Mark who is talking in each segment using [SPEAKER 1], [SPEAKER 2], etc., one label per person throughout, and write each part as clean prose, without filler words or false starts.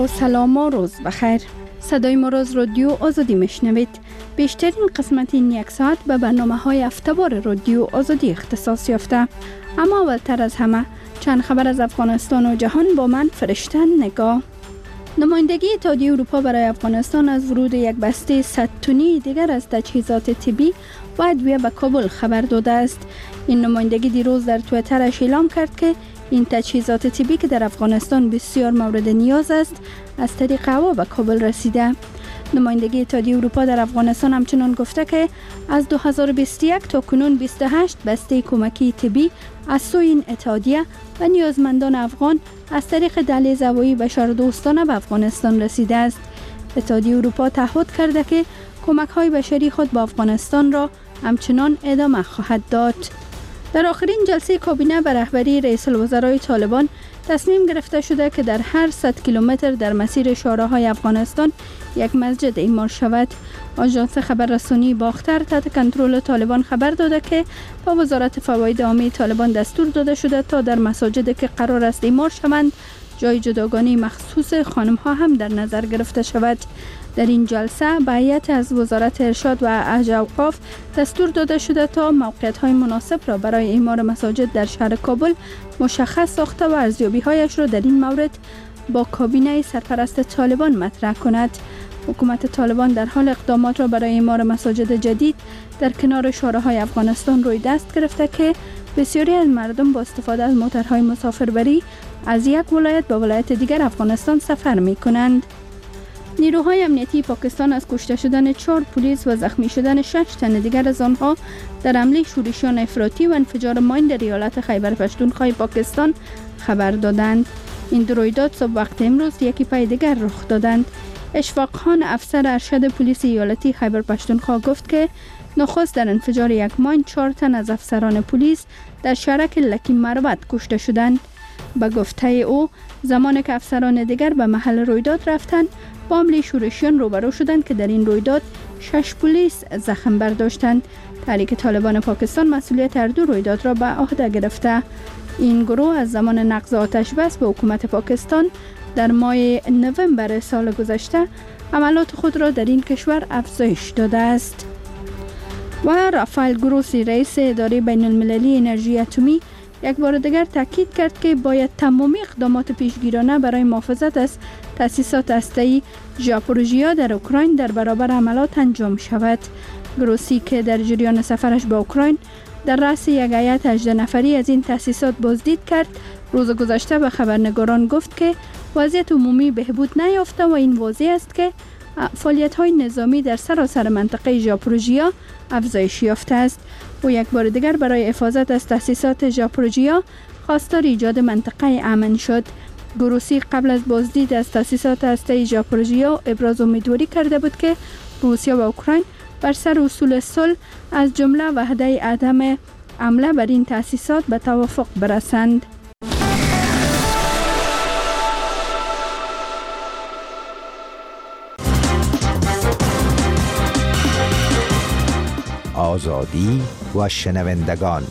[SPEAKER 1] با سلام و روز بخیر. صدای ما از رادیو آزادی میشنوید. بیشترین قسمت این یک ساعت به برنامه‌های هفته‌وار رادیو آزادی اختصاص یافته. اما اولتر از همه چند خبر از افغانستان و جهان با من فرشته نگاه. نمایندگی اتحادیه اروپا برای افغانستان از ورود یک بسته 100 تنی دیگر از تجهیزات طبی و ادویه به کابل خبر داده است. این نمایندگی دیروز در توییترش اعلام کرد که این تجهیزات طبی که در افغانستان بسیار مورد نیاز است از طریق هوا به کابل رسیده. نمایندگی اتحادیه اروپا در افغانستان همچنان گفته که از 2021 تا کنون 28 بسته کمکی طبی از سوی این اتحادیه و نیازمندان افغان از طریق دهلیز هوایی بشردوستانه به افغانستان رسیده است. اتحادیه اروپا تعهد کرده که کمک‌های بشری خود به افغانستان را همچنان ادامه خواهد داد. در آخرین جلسه کابینه به رهبری رئیس الوزرای طالبان تصمیم گرفته شده که در هر 100 کیلومتر در مسیر شهرهای افغانستان یک مسجد اعمار شود. آژانس خبررسانی باختر تحت کنترل طالبان خبر داده که با وزارت فواید عامه طالبان دستور داده شده تا در مساجد که قرار است اعمار شوند جای جداگانه مخصوص خانم‌ها هم در نظر گرفته شود. در این جلسه به هیئت از وزارت ارشاد و اوقاف دستور داده شده تا موقعیت‌های مناسب را برای اعمار مساجد در شهر کابل مشخص ساخته و ارزیابی‌هایش را در این مورد با کابینه سرپرست طالبان مطرح کند. حکومت طالبان در حال اقدامات را برای اعمار مساجد جدید در کنار شهرهای افغانستان روی دست گرفته که بسیاری از مردم با استفاده از موترهای مسافربری از یک ولایت به ولایت دیگر افغانستان سفر می‌کنند. نیروهای امنیتی پاکستان از کشته شدن 4 پلیس و زخمی شدن 6 تن دیگر از آنها در حمله شورشیان افراطی و انفجار ماین در ایالت خیبر پختونخوا پاکستان خبر دادند. این دو رویداد صبح وقت امروز یکی پای دیگر رخ دادند. اشفاق خان افسر ارشد پلیس ایالتی خیبر پختونخوا گفت که نخست در انفجار یک ماین 4 تن از افسران پلیس در شهرک لکی مروت کشته شدند. به گفته او زمانی که افسران دیگر به محل رویداد رفتند با حمله شورشیان روبرو شدند که در این رویداد 6 پلیس زخم برداشتند. تحریک طالبان پاکستان مسئولیت هر دو رویداد را به عهده گرفته. این گروه از زمان نقض آتش بس به حکومت پاکستان در ماه نوامبر سال گذشته عملات خود را در این کشور افزایش داده است. و رافائل گروسی رئیس اداره بین المللی انرژی اتمی یک بار دیگر تاکید کرد که باید تمامی اقدامات پیشگیرانه برای محافظت از تأسیسات هسته‌ای ژاپوروژیا در اوکراین در برابر حملات انجام شود. گروسی که در جریان سفرش به اوکراین در رأس یک هیئت 18 نفری از این تأسیسات بازدید کرد، روز گذشته به خبرنگاران گفت که وضعیت عمومی بهبود نیافته و این واضح است که فعالیت‌های نظامی در سراسر منطقه ژاپوروژیا افزایش یافته است. او یک بار دیگر برای حفاظت از تأسیسات ژاپوروژیا خواستار ایجاد منطقه امن شد. گروسی قبل از بازدید از تأسیسات هسته‌ای ژاپوروژیا ابراز امیدواری کرده بود که روسیه و اوکراین بر سر اصول صلح از جمله وعده عدم حمله بر این تأسیسات به توافق برسند.
[SPEAKER 2] آزادی و شنوندگان.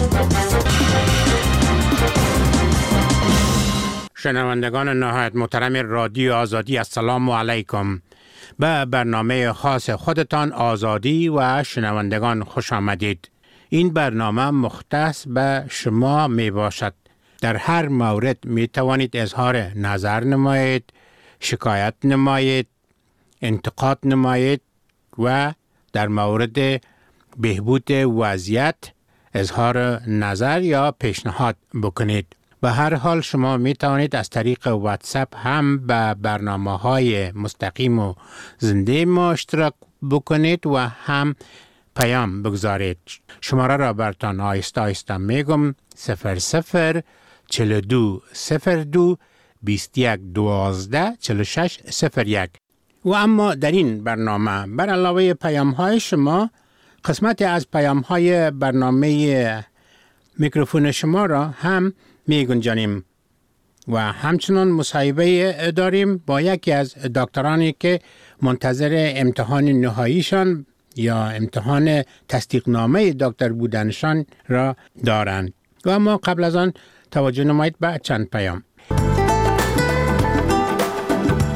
[SPEAKER 3] شنوندگان نهایت محترم رادیو آزادی، السلام علیکم. به برنامه خاص خودتان آزادی و شنوندگان خوش آمدید. این برنامه مختص به شما می باشد. در هر مورد می توانید اظهار نظر نمایید، شکایت نمایید، انتقاد نمایید و در مورد بهبود وضعیت اظهار نظر یا پیشنهاد بکنید. به هر حال شما می توانید از طریق واتساپ هم به برنامه‌های مستقیم و زنده ما اشتراک بکنید و هم پیام بگذارید. شماره را براتان آهسته آهسته میگم: 00 42 02 21 12 46 01. و اما در این برنامه بر علاوه پیام‌های شما قسمت از پیام‌های برنامه میکروفون شما را هم میگنجانیم و همچنان مصاحبه داریم با یکی از دکترانی که منتظر امتحان نهاییشان یا امتحان تصدیقنامه دکتر بودنشان را دارند. و اما قبل از آن توجه نمایید به چند پیام.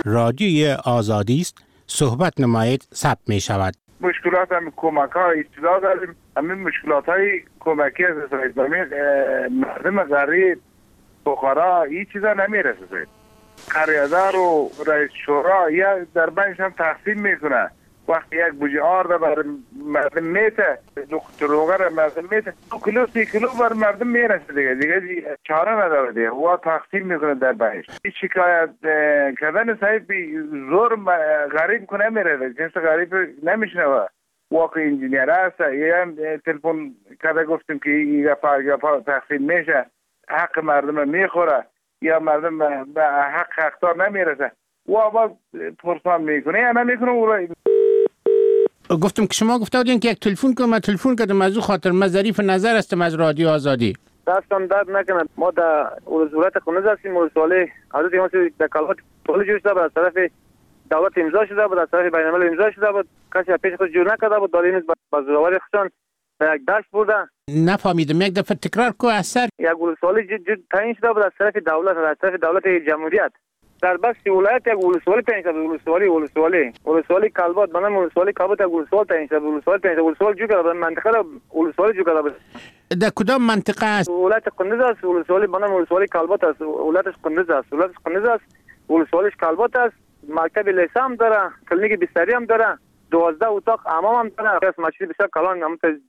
[SPEAKER 3] رادیوی آزادی است. صحبت نمایید ثبت می شود.
[SPEAKER 4] مشکلات هم کمک ها ابتدا داریم. همین مشکلات های کمکی از مردم غریب بخارا هیچ چیزا نمیرسه. قریادار و رئیس شورا یا در بینش هم تقسیم میکنه. وقتی یک بوجه آرد بر مردم میته، دروغه مردم میته، 2 کیلو 3 کیلو بر مردم میرسه دیگه چاره نداره دیگه. و تقسیم میکنه در بینش. این شکایت کردن صاحب زور غریب کنه میره، جنس غریب نمیشنوه. واقع انجینیر هست یا تلفن کرده گفتیم که این گپا تقسیم میشه، حق مردم میخوره یا مردم به حقدار نمیرسه و باز پرسان میکنه یا نمیکنه.
[SPEAKER 3] گفتم که شما گفته بودین که یک تلفن کنم، من تلفن کردم از او خاطر من ظریف نظر هستم از رادیو آزادی.
[SPEAKER 5] دستم درد نکنه. ما در ولایت خونز هستیم. ولسوالی حضرت امام در کلات پول جوش شده بود، از طرف دولت امضا شده بود، از طرف بین الملل امضا شده بود. کسی پیش خود جور نکرده بود. داریم با زوراوری خودشان به یک دشت بردن.
[SPEAKER 3] نفهمیدم، یک دفعه تکرار کو اثر.
[SPEAKER 5] یک ولسوالی تعیین شده بود از طرف دولت، از طرف دولت جمهوریت. در بخش ولایت یک ولسوالی تعیین شده. ولسوالی کلبات، بنام ولسوالی کلبات یک ولسوال تعیین شده. ولسوال جو کرده منطقه را ولسوالی جو کرده.
[SPEAKER 3] در کدام منطقه است؟
[SPEAKER 5] ولایت قندوز است. ولسوالی بنام ولسوالی کلبات است. ولایتش قندوز است. ولسوالیش کلبات است. مکتب لیسه هم داره، کلینیک بستری هم داره، 12 اتاق حمام هم داره. مسجد بسیار کلان،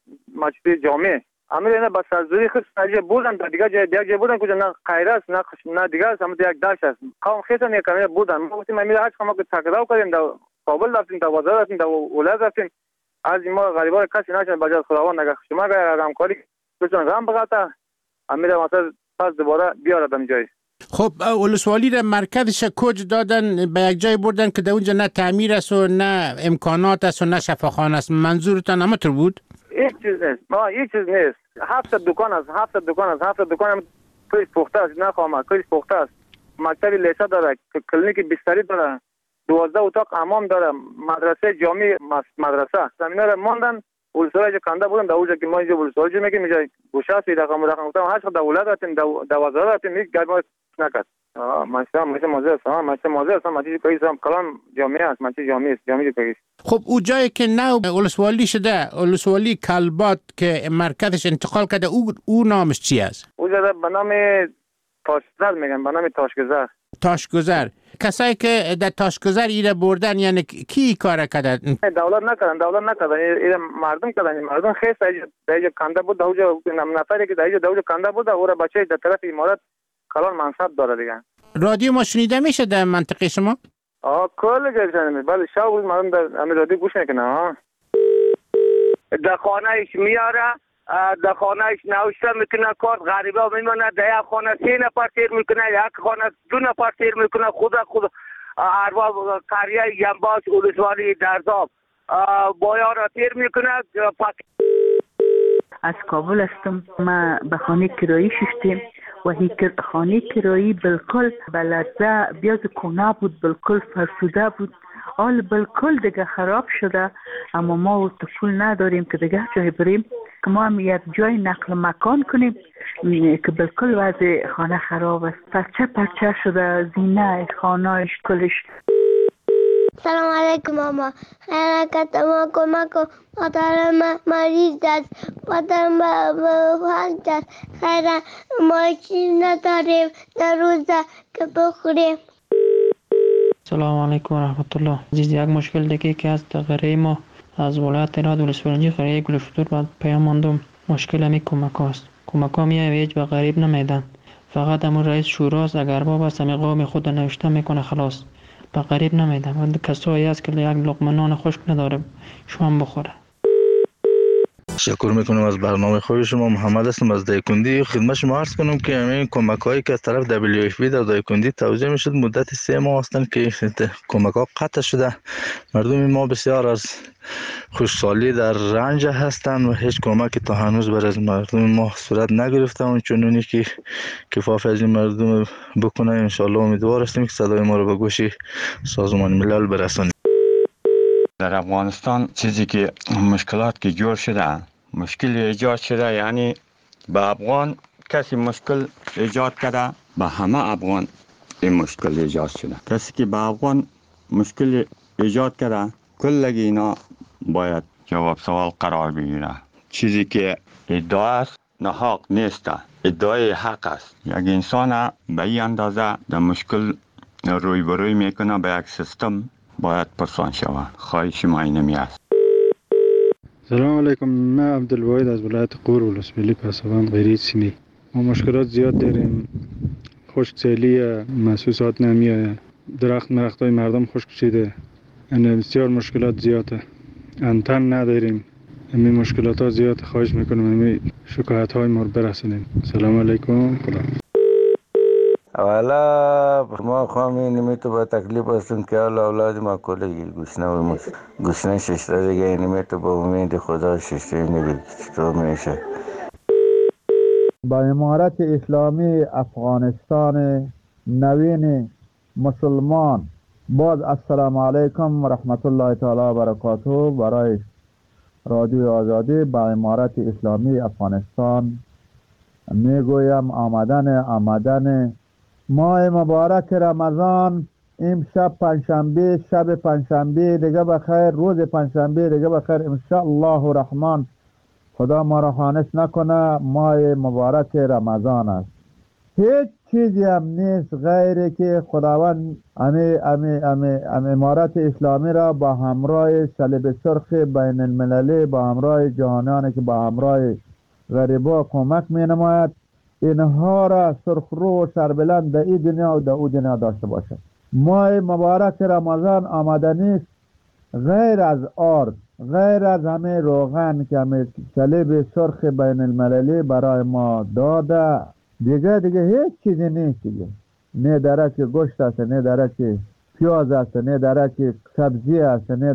[SPEAKER 5] مسجد جامع. امیر اینا با سرزوری خود ساجه بودن، در دیگه جای بودن کجا نه غیر است نه دیگه است، هم یک داش است. قوم خیسن یک کمی بودن. ما گفتیم امیر هاش ما که تقداو کردیم در کابل رفتیم، در بازار رفتیم، در ولایت رفتیم. از ما غریبا کسی نشون بجای خداوند نگه شما همکاری بچون غم بغاتا امیر مثلا پس دوباره بیاردم جای.
[SPEAKER 3] خب ولسوالی را مرکزش کج دادن، به یک جای بردن که در اونجا نه تعمیر است و نه امکانات است و نه شفاخانه است. منظورتان همطور بود؟
[SPEAKER 5] هیچ چیز نیست. 7 دکان است. 7 دکان کلیش پخته است، نه خامه کلیش پخته است. مکتب لیسه داره، کلینیک بستری داره، 12 اتاق حمام داره، مدرسه جامع مدرسه. زمینه را ماندن ولسوالی جو کنده بودن. در اونجا که ما اینجا ولسوالی جو میگیم اینجا گوشه است، رقم گفتم هر چقدر دولت رفتیم، در وزارت رفتیم، هیچ گپ نکرد. ماشین موزه است، ماشین کویس هم کلان جامعه است، ماشین جامعه کویس.
[SPEAKER 3] خب اون جایی که نو ولسوالی شده، ولسوالی کلبات که مرکزش انتقال کرده، او نامش چی است؟
[SPEAKER 5] او جا به نام تاشگذر میگن، به نام تاشگذر.
[SPEAKER 3] کسایی که در تاشگذر ایره بردن یعنی کی کار کردن؟
[SPEAKER 5] دولت نکردن. این مردم کردن. مردم خیس در کنده بود. اونجا نفری که در اونجا کنده بود، او را بچه در طرف امارات کلان منصب داره دیگه.
[SPEAKER 3] رادیو ما شنیده میشه در منطقه شما؟
[SPEAKER 5] کل جای شنیده. بله شب مردم در همین رادیو گوش میکنه. در خانهش میاره، در خانهش نوشته میکنه، کارت غریبا میمونه. در یک خانه 3 نفر تیر میکنه، یک خانه 2 نفر تیر میکنه. خود ارباب قریه ینباش ولسوالی درزاب بایا را تیر میکنه.
[SPEAKER 6] از کابل هستم. ما به خانه کرایی شدیم و هی خانه کرایی بالکل بلده بیاز کنه بود، بالکل فرسوده بود، حال بالکل دیگه خراب شده. اما ما پول نداریم که دیگه جای بریم که ما هم یک جای نقل مکان کنیم که بالکل وضع خانه خراب است، پرچه شده، زینه خانهش کلش.
[SPEAKER 7] سلام علیکم ماما. حرکت ما کمک کن. مادرم مریض است. مادرم فلج است. خیلی ماشین نداریم در روزه که بخوریم.
[SPEAKER 8] سلام علیکم و رحمت الله. عزیز، یک مشکل دیگه که از غریه ما از ولایت راد ولسوالی قریه گلفتور بعد پیام ماندم. مشکل همی کمک هاست. کمک ها هیچ به غریب نمیدن. فقط همون رئیس شوراست، اگر باب است همی قوم خود نوشته میکنه خلاص، به غریب نمیدن. و کسایی هست که یک لقمه نان خشک نداره شما بخوره.
[SPEAKER 9] تشکر میکنم از برنامه خوب شما. محمد هستم از دایکندی. خدمت شما عرض کنم که همین کمک هایی که از طرف WFP در دایکندی توزیع میشد مدت 3 ماه هستند که کمک ها قطع شده. مردم ما بسیار از خوشحالی در رنج هستند و هیچ کمکی تا هنوز بر از مردم ما صورت نگرفته. اون چنونی که کفایت از این مردم بکنه ان شاء الله امیدوار هستیم که صدای ما رو به گوش سازمان ملل برسانیم.
[SPEAKER 10] در افغانستان چیزی که مشکلات که جور شده، مشکل ایجاد شده، یعنی به افغان کسی مشکل ایجاد کرده به همه افغان این مشکل ایجاد شده. کسی که به افغان مشکل ایجاد کرده کلگی اینا باید جواب سوال قرار بگیره. چیزی که ادعا است ناحق نیست، ادعای حق است. یک انسان به این اندازه در مشکل روی بروی میکنه به یک سیستم باید پرسان شود. خواهش ما اینمی است.
[SPEAKER 11] سلام علیکم، من عبدالواحد از ولایت غور ولسوالی پسابان غیری سیمی. ما مشکلات زیاد داریم. خشکسالی محسوسات نمیآید. درختای مردم خشک شده. یعنی بسیار مشکلات زیاده. انتن نداریم. این مشکلات ها زیاد. خواهش میکنم این شکایت های ما رو برسونیم. سلام علیکم. خدا.
[SPEAKER 12] اولا ما خواهمی نمیتو با تکلیف هستیم که اولاد ما کلی گوشنه ششته دیگه نمیتو با امید خدا ششته نگید چطور میشه.
[SPEAKER 13] با امارت اسلامی افغانستان نوین مسلمان باز السلام علیکم و رحمت الله تعالی و برکاته. برای رادیو آزادی با امارت اسلامی افغانستان میگویم آمدن ماه مبارک رمضان امشب پنجشنبه، شب پنجشنبه دیگه بخیر، روز پنجشنبه دیگه بخیر ان شاء الله الرحمن. خدا ما را خانش نکنه. ماه مبارک رمضان است. هیچ چیزی هم نیست غیر که خداوند امارت اسلامی را با همراه صلیب سرخ بین المللی، با همراه جهانیانی که با همراه غریبا کمک می نماید، اینها را سرخرو و سربلند در این دنیا و در او دنیا داشته باشد. ماه مبارک رمضان آمدنی است. غیر از آرد، غیر از همه روغن که همه صلیب سرخ بین المللی برای ما داده، دیگه هیچ چیزی نیست دیگه. نه درک گوشت است، نه درک پیاز است، نه درک سبزی است، نه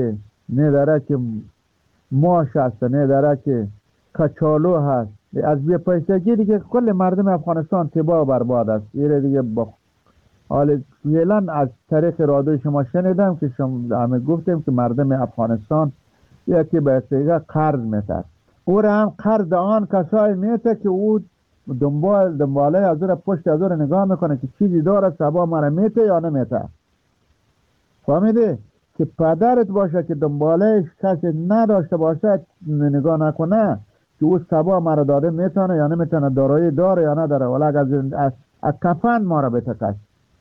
[SPEAKER 13] درک ماش است، نه درک کچالو هست. از بی پیسگی دیگه کل مردم افغانستان تباه و برباد است. ایره دیگه حال فعلا از طریق رادیو شما شنیدم که شما همه گفتیم که مردم افغانستان یکی به دیگه قرض میتر. او را هم قرض آن کسایی میته که او دنباله از او پشت از او نگاه میکنه که چیزی داره سبا مرا میته یا نمیته. فهمیده؟ که پدرت باشه که دنبالهش کسی نداشته باشه نگاه نکنه که او سبا مرا داده میتونه یا نمیتونه، دارایی داره یا نداره، ولی از کفن ما را بتکش.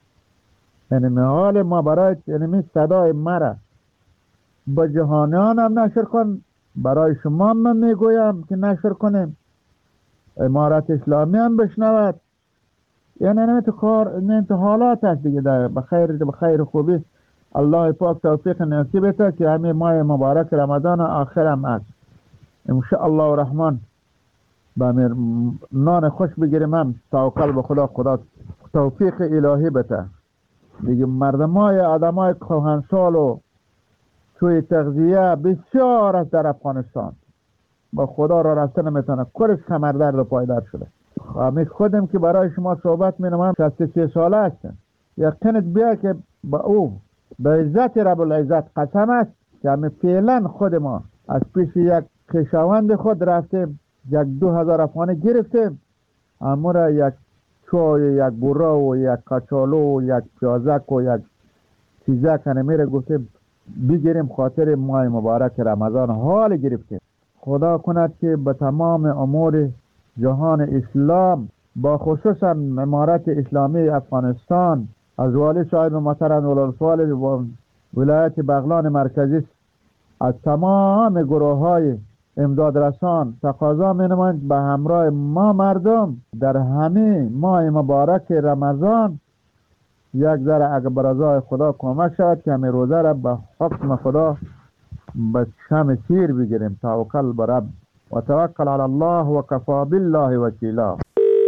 [SPEAKER 13] یعنی حال ما برای یعنی صدای مرا با جهانیان هم نشر کن، برای شما من میگویم که نشر کنیم، امارت اسلامی هم بشنود. یعنی نمیت حالات هست دیگه بخیر خوبی. الله پاک توفیق نصیب بده که همین ماه مبارک رمضان آخر هم است ان شاء الله الرحمن. با نان خوش بگیریم هم توکل به خدا توفیق الهی بده دیگه. مردمای آدمای کهنسال و توی تغذیه بسیار است در افغانستان. با خدا را رسته نمیتونه، کلش کمردرد و پایدار شده. همین خودم که برای شما صحبت مینمم 63 ساله هستم. یقینت بیا که با او به عزت رب العزت قسم است که همین فعلا خود ما از پیش یک خویشاوند خود رفتیم 2000 افغانی گرفتیم، اما را یک چای، یک برا و یک کچالو و یک پیازک و یک چیزک نمیره گفتیم بگیریم خاطر ماه مبارک رمضان. حال گرفتیم. خدا کند که به تمام امور جهان اسلام با خصوصا امارت اسلامی افغانستان از والی صاحب محترم ولایت ولایت بغلان مرکزی از تمام گروه های امداد رسان تقاضا می نمایند به همراه ما مردم در همه ماه مبارک رمضان یک ذره اگر برازای خدا کمک شود که همه روزه را به حکم خدا به شم سیر بگیریم. توکل بر رب و توکل علی الله و کفا بالله وکیلا.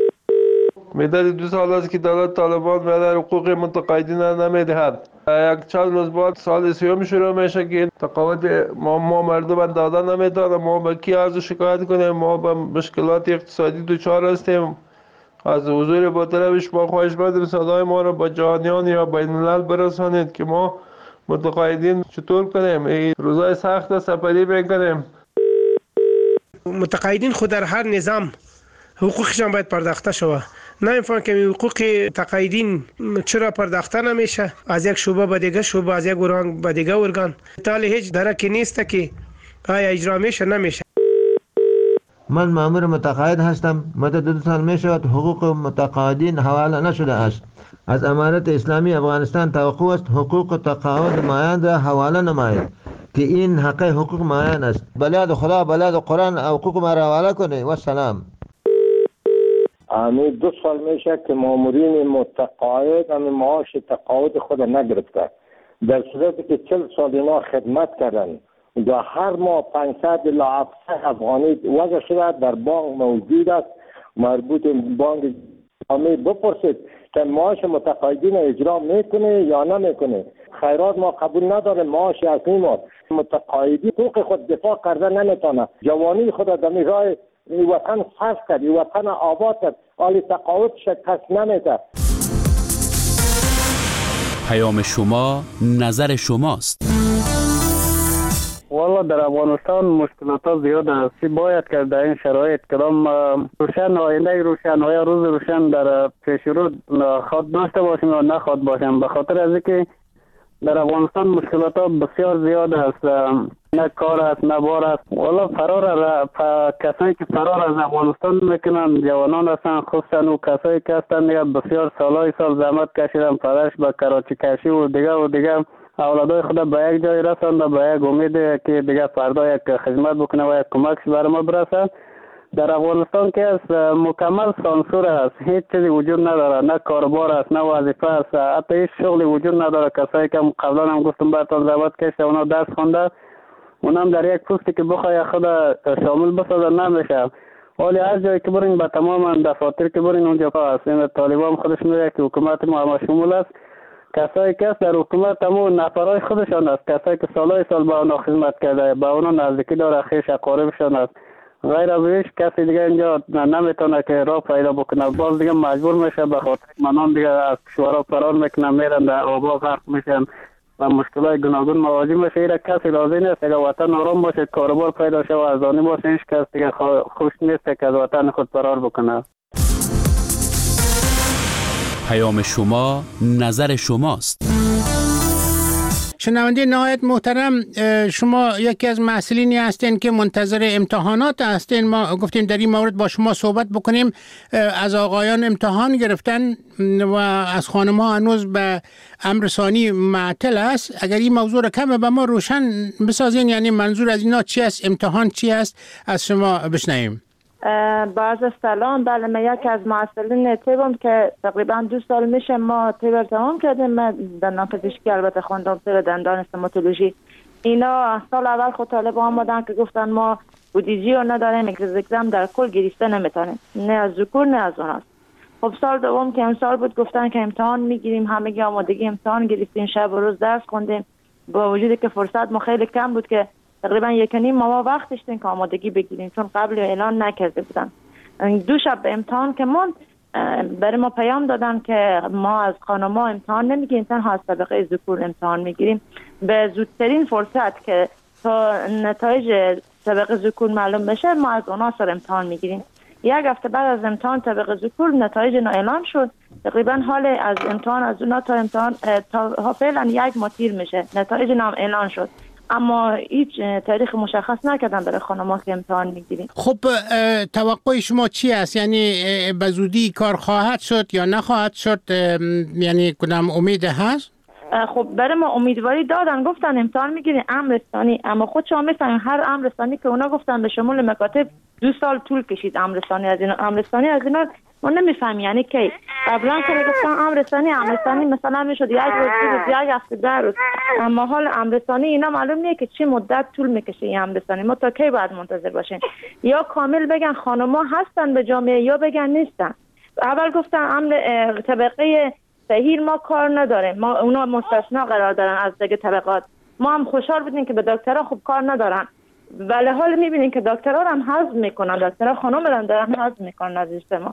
[SPEAKER 14] مدت 2 سال است که دولت طالبان مدار حقوق متقاعدین نمیدهد. یک چند روز بعد سال سیوم شروع میشه که تقاعد ما مردم دادن نمیتونه. ما به کی از شکایت کنیم؟ ما به مشکلات اقتصادی دچار هستیم. از حضور با طرفش ما خواهش می‌کنیم صدای ما را با جهانیان یا بین الملل برسانید که ما متقاعدین چطور کنیم. این روزای سخت سپری میکنیم.
[SPEAKER 15] متقاعدین خود در هر نظام حقوقشان باید پرداخته شود. نه اینفان که حقوق تقاعدین چرا پرداخته نمیشه از یک شعبه به دیگه شعبه، از یک ارگان به دیگه ارگان، تالی هیچ درکی نیست که آیا اجرا میشه نمیشه.
[SPEAKER 16] من مأمور متقاعد هستم. مدت 2 سال می شود حقوق متقاعدین حواله نشده است. از امارت اسلامی افغانستان توقع است حقوق تقاعد مایان را حواله نماید که این حقوق مایان است. بلاد خدا، بلاد قرآن حقوق ما را حواله کنه و سلام.
[SPEAKER 17] امی 2 سال میشه که مامورین متقاعد امی معاش تقاعد خود نگرفته، در صورتی که 40 سال اینا خدمت کردن و هر ماه 500 الی 700 افغانی وضع شده در بانک موجود است. مربوط بانک امی بپرسید که معاش متقاعدین اجرا میکنه یا نمیکنه. خیرات ما قبول نداره، معاش اصلی ما متقاعدی حقوق خود دفاع کرده نمیتونه. جوانی خود در راه وطن صرف کرد، وطن آباد کرد، حالی تقاعد شکست نمیده.
[SPEAKER 18] پیام شما نظر شماست.
[SPEAKER 19] والا در افغانستان مشکلات زیاد است. باید که در این شرایط کدام روشن آینده روشن یا روز روشن در پیش رو خود داشته باشیم یا نخواد باشیم، به خاطر از اینکه در افغانستان مشکلات بسیار زیاد است. نه کار است نه بار است. والا کسایی که فرار از افغانستان میکنن جوانان هستن، خصوصا و کسایی که هستن دیگه بسیار سال زحمت کشیدن، پدرش به کراچی کشی و دیگه اولادای خود به یک جای رسانده، به یک امید که دیگه فردا یک خدمت بکنه و یک کمکش بر ما برسه. در افغانستان که از مکمل سانسور است، هیچ چیزی وجود نداره، نه کاربار است نه وظیفه است، حتی هیچ شغلی وجود نداره. کسایی که قبلا هم گفتم براتون زحمت کشیده اونا درس خونده، اونم در یک پستی که بخوای خود شامل بسازه نمیشه. ولی هر جایی که برین به تمام دفاتر که برین اونجا هست. این طالبان خودش میگه که حکومت ما شمول است. کسایی که در حکومت همون نفرای خودشان است، کسایی که سالهای سال با اونا خدمت کرده، با اونا نزدیکی داره، خویش اقاربشان است. غیر از هیچ کسی دیگه اینجا نمیتونه که راه پیدا بکنه. باز دیگه مجبور میشه به خاطر منان دیگه از کشورها فرار میکنن، میرن در آبا غرق میشن و مشکلات گوناگون مواجه میشه. اینا کسی راضی نیست که وطن آرام باشه، کاروبار پیدا شه و ارزانی باشه. هیچ کس دیگه خوش نیست که از وطن خود فرار بکنه.
[SPEAKER 18] پیام شما نظر شماست.
[SPEAKER 3] شنونده نهایت محترم، شما یکی از مسئولینی هستین که منتظر امتحانات هستین. ما گفتیم در این مورد با شما صحبت بکنیم. از آقایان امتحان گرفتن و از خانم‌ها هنوز به امر ثانی معطل است. اگر این موضوع را کم به ما روشن بسازین، یعنی منظور از اینا چی است، امتحان چی است، از شما بشنویم.
[SPEAKER 20] باز سلام. بله، من یکی از مسئولین طبم که تقریبا 2 سال میشه ما طب ارتحام کردیم. من دندان پزشکی البته خوندم، طب دندان استوماتولوژی. اینا سال اول خود طالب آمدن که گفتن ما بودجه رو نداریم، اگزم در کل گرفته نمیتونیم، نه از ذکور نه از اوناست. خب سال دوم که امسال بود گفتن که امتحان میگیریم، همگی آمادگی امتحان گرفتیم، شب و روز درس خوندیم، با وجودی که فرصت ما خیلی کم بود که تقریبا 1.5 ماه وقت داشتیم که آمادگی بگیریم، چون قبل اعلان نکرده بودن. 2 شب به امتحان که من برای ما پیام دادن که ما از خانم‌ها امتحان نمیگیریم، تنها از طبقه ذکور امتحان میگیریم. به زودترین فرصت که تا نتایج طبقه ذکور معلوم بشه ما از اونا سر امتحان میگیریم. 1 هفته بعد از امتحان طبقه ذکور نتایج اعلان شد. تقریبا حال از امتحان از اونا تا امتحان تا فعلا 1 ماه تیر میشه. نتایج نام اعلان شد، اما هیچ تاریخ مشخص نکردن برای خانم‌ها که امتحان میگیریم.
[SPEAKER 3] خب توقع شما چی است؟ یعنی به زودی کار خواهد شد یا نخواهد شد؟ یعنی کدام امید هست؟
[SPEAKER 20] خب برای ما امیدواری دادن، گفتن امتحان میگیریم امر ثانی، اما خود شما میفهمین هر امر ثانی که اونا گفتن به شمول مکاتب 2 سال طول کشید. امر ثانی از اینا ما نمیفهمیم یعنی کی. قبلا که گفتن امر ثانی مثلا میشد 1 روز 1 هفته 2 روز، اما حال امر ثانی اینا معلوم نیست که چه مدت طول میکشه. این امر ثانی ما تا کی باید منتظر باشیم؟ یا کامل بگن خانم‌ها هستن به جامعه یا بگن نیستن. اول گفتن امر طبقه صحیح ما کار نداریم، ما اونا مستثنا قرار دارن از دیگه طبقات. ما هم خوشحال بودیم که به دکترها خوب کار ندارن، ولی حال میبینیم که دکترها هم حذف میکنن، دکترها خانم هم دارن حذف میکنن از ما.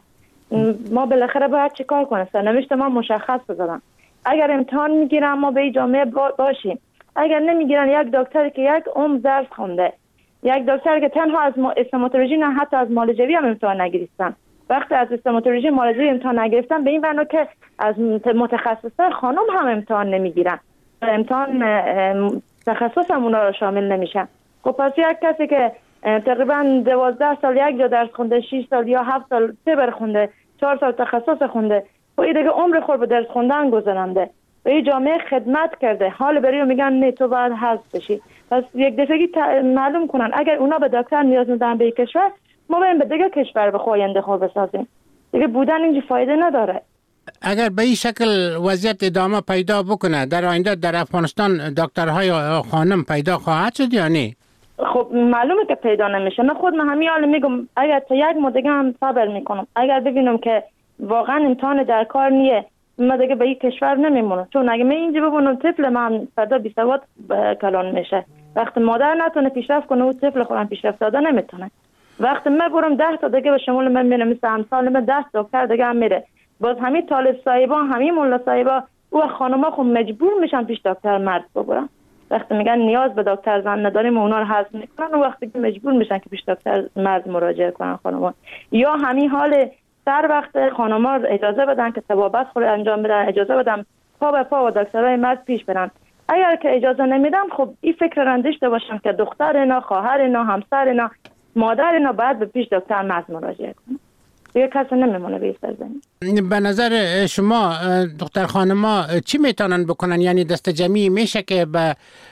[SPEAKER 20] ما بالاخره باید چی کار کنیم؟ سرنوشت ما مشخص بذارن. اگر امتحان میگیرن ما به جامعه باشیم، اگر نمیگیرن 1 دکتری که 1 عمر درس خونده، 1 دکتر که تنها از استوماتولوژی نه حتی از معالجوی هم امتحان نگرفتن، وقتی از استوماتولوژی مالجی امتحان نگرفتن به این معنا که از متخصصای خانم هم امتحان نمیگیرن، امتحان تخصص هم اونا رو شامل نمیشن. خب پس یک کسی که تقریبا 12 سال یک جا درس خونده، 6 سال یا 7 سال تبر خونده، 4 سال تخصص خونده، و این دیگه عمر خود به درس خوندن گذرانده، به این جامعه خدمت کرده، حال بری و میگن نه تو باید حذف بشی. پس یک دفعگی معلوم کنن اگر اونا به دکتر نیاز ندارن به کشور، ما بریم به دیگه کشور به آینده خود بسازیم. دیگه بودن اینجا فایده نداره.
[SPEAKER 3] اگر به این شکل وضعیت ادامه پیدا بکنه در آینده در افغانستان دکترهای خانم پیدا خواهد شد یا نه؟
[SPEAKER 20] خب معلومه که پیدا نمیشه. من خود همین حال میگم اگر تا یک مدت هم صبر میکنم، اگر ببینم که واقعا امتحان در کار نیه، من دیگه به این کشور نمیمونم. چون اگه من اینجا بمونم طفل من فردا بی سواد کلان میشه. وقتی مادر نتونه پیشرفت کنه و طفل خودم پیشرفت داده نمیتونه. وقتی من برم 10 تا دیگه به شمول من میره، مثل امثال من 10 دکتر دیگه هم میره، باز همین طالب صاحبا همین مولا صاحبا و خانما خود مجبور میشن پیش دکتر مرد ببرن. وقتی میگن نیاز به دکتر زن نداریم و اونا رو حذف میکنن و وقتی که مجبور میشن که پیش دکتر مرد مراجعه کنن خانما. یا همین حال سر وقت خانما اجازه بدن که طبابت خود انجام بدن، اجازه بدن پا به پا و دکترای مرد پیش برن. اگر که اجازه نمیدن خب این فکر رن داشته باشن که دختر اینا، خواهر اینا، همسر اینا، مادر اینا باید به پیش دکتر مرد مراجعه کنن. دیگه کسی نمیمونه به سرزمین.
[SPEAKER 3] به نظر شما دختر خانما چی میتونن بکنن؟ یعنی دست جمعی میشه که به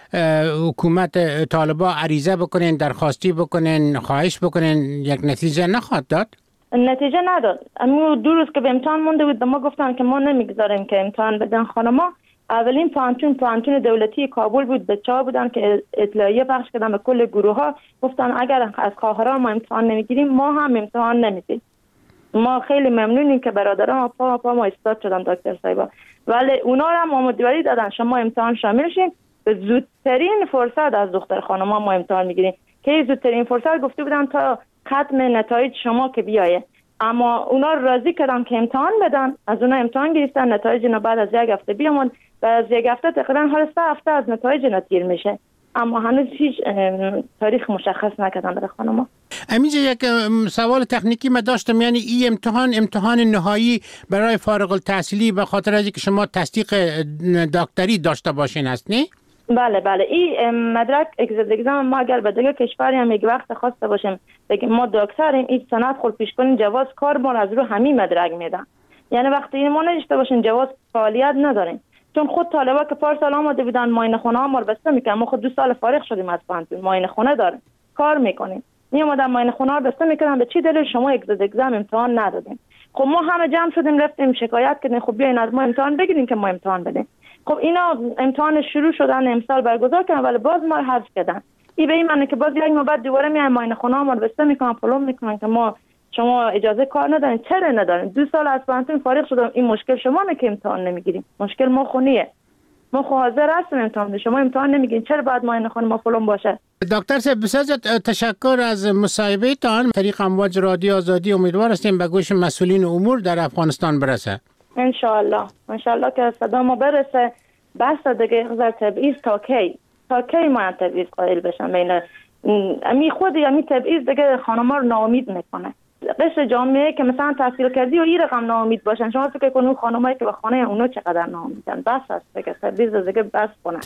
[SPEAKER 3] حکومت طالبا عریضه بکنین، درخواستی بکنین، خواهش بکنین، یک نتیجه نخواد داد؟
[SPEAKER 20] نتیجه نداد. اما 2 روز که به امتحان مونده بود به ما گفتن که ما نمیگذاریم که امتحان بدن خانما. اولین پانتون دولتی کابل بود، بچه‌ها بودن که اطلاعیه پخش کردن به کل گروه ها، گفتن اگر از خواهران ما امتحان نمیگیریم ما هم امتحان نمیدیم. ما خیلی ممنونیم که برادران پا ما استاد شدن دکتر صاحبا، ولی اونا هم آمادگی دادن شما امتحان شامل شین، به زودترین فرصت از دختر خانما ما امتحان میگیریم. که زودترین فرصت گفته بودن تا ختم نتایج شما که بیایه، اما اونا راضی کردن که امتحان بدن. از اونا امتحان گرفتن، نتایج اینا بعد از 1 هفته بیامون، بعد از 1 هفته تقریبا حالا 3 هفته از نتایج اینا دیر میشه، اما هنوز هیچ تاریخ مشخص نکردن برای خانما.
[SPEAKER 3] همینجا یک سوال تکنیکی من داشتم، یعنی این امتحان نهایی برای فارغ التحصیلی به خاطر از اینکه شما تصدیق دکتری داشته باشین هست نه؟
[SPEAKER 20] بله این مدرک اگزام ما اگر به دیگه کشوری هم یک وقت خواسته باشیم بگیم ما دکتریم، این سند خود پیش کنین جواز کار ما از رو همین مدرک میدن. یعنی وقتی ما نداشته باشیم جواز فعالیت نداریم. چون خود طالبا که پارسال آماده بودن معاینه خونه ها ما رو بسته میکنن، ما خود 2 سال فارغ شدیم از پانتون، معاینه خونه داریم کار میکنیم، میومدن معاینه خونه ها بسته میکنن به چی دلیل شما اگزام امتحان ندادین. خب ما همه جمع شدیم رفتیم شکایت کردیم، خب بیاین از ما امتحان بگیرین که ما امتحان بدیم. خب اینا امتحان شروع شدن امسال برگزار کردن ولی باز ما حذف کردن. این به این معنی که باز یک ما بعد دوباره میایم معاینه خونه ها ما رو بسته میکنن، فلان میکنن که ما شما اجازه کار ندارین. چرا ندارین؟ 2 سال از پانتون فارغ شدم، این مشکل شما نه که امتحان نمیگیریم، مشکل ما خونیه. ما حاضر هستیم امتحان بدیم، شما امتحان نمیگین، چرا باید معاینه خونه ما فلان باشه؟
[SPEAKER 3] دکتر صاحب بسیار تشکر از مصاحبه تان. طریق امواج رادیو آزادی امیدوار هستیم به گوش مسئولین امور در افغانستان برسه.
[SPEAKER 20] ان شاء الله که صدا ما برسه. بس دیگه غیر تبعیض تا کی ما تبعیض قائل بشن بین امی خود امی تبعیض دیگه خانم‌ها رو ناامید میکنه. قشر جامعه که مثلا تحصیل کردی و این رقم ناامید باشن، شما فکر کنید خانمایی که به خانه اونو چقدر ناامیدن. بس است دیگه تبعیض دیگه بس کنه.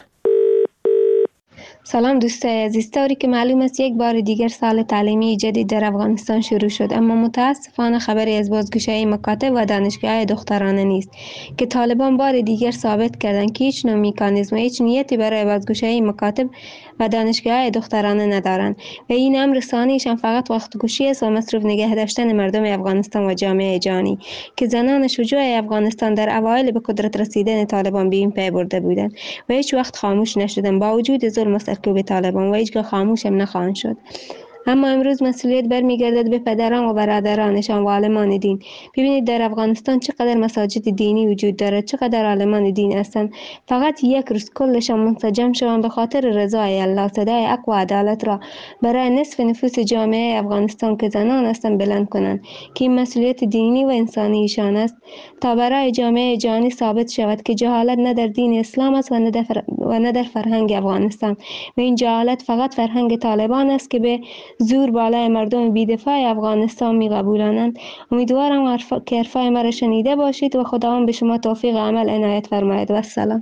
[SPEAKER 21] سلام دوستای عزیز، طوری که معلوم است یک بار دیگر سال تعلیمی جدید در افغانستان شروع شد، اما متاسفانه خبری از بازگشایی مکاتب و دانشگاه دخترانه نیست که طالبان بار دیگر ثابت کردند که هیچ نوع مکانیزم و هیچ نیتی برای بازگشایی مکاتب و دانشگاه دخترانه ندارند و این امر ثانیشان فقط وقت کشی است و مصروف نگه داشتن مردم افغانستان و جامعه جهانی که زنان شجاع افغانستان در اوایل به قدرت رسیدن طالبان به این پی برده بودند و هیچ وقت خاموش نشدند با وجود ظلم سرکوب طالبان و هیچگاه خاموش هم نخواهند شد. اما امروز مسئولیت برمیگردد به پدران و برادرانشان و عالمان دین. ببینید در افغانستان چقدر مساجد دینی وجود دارد، چقدر عالمان دین هستند. فقط یک روز کلشان منسجم شوند به خاطر رضای الله، صدای حق و عدالت را برای نصف نفوس جامعه افغانستان که زنان هستند بلند کنند که این مسئولیت دینی و انسانی ایشان است تا برای جامعه جهانی ثابت شود که جهالت نه در دین اسلام است و نه در فرهنگ افغانستان و این جهالت فقط فرهنگ طالبان است که به زور بالای مردم بی‌دفاع افغانستان می‌قبولانند. امیدوارم که حرفای مرا شنیده باشید و خداوند به شما توفیق عمل عنایت فرماید. و السلام.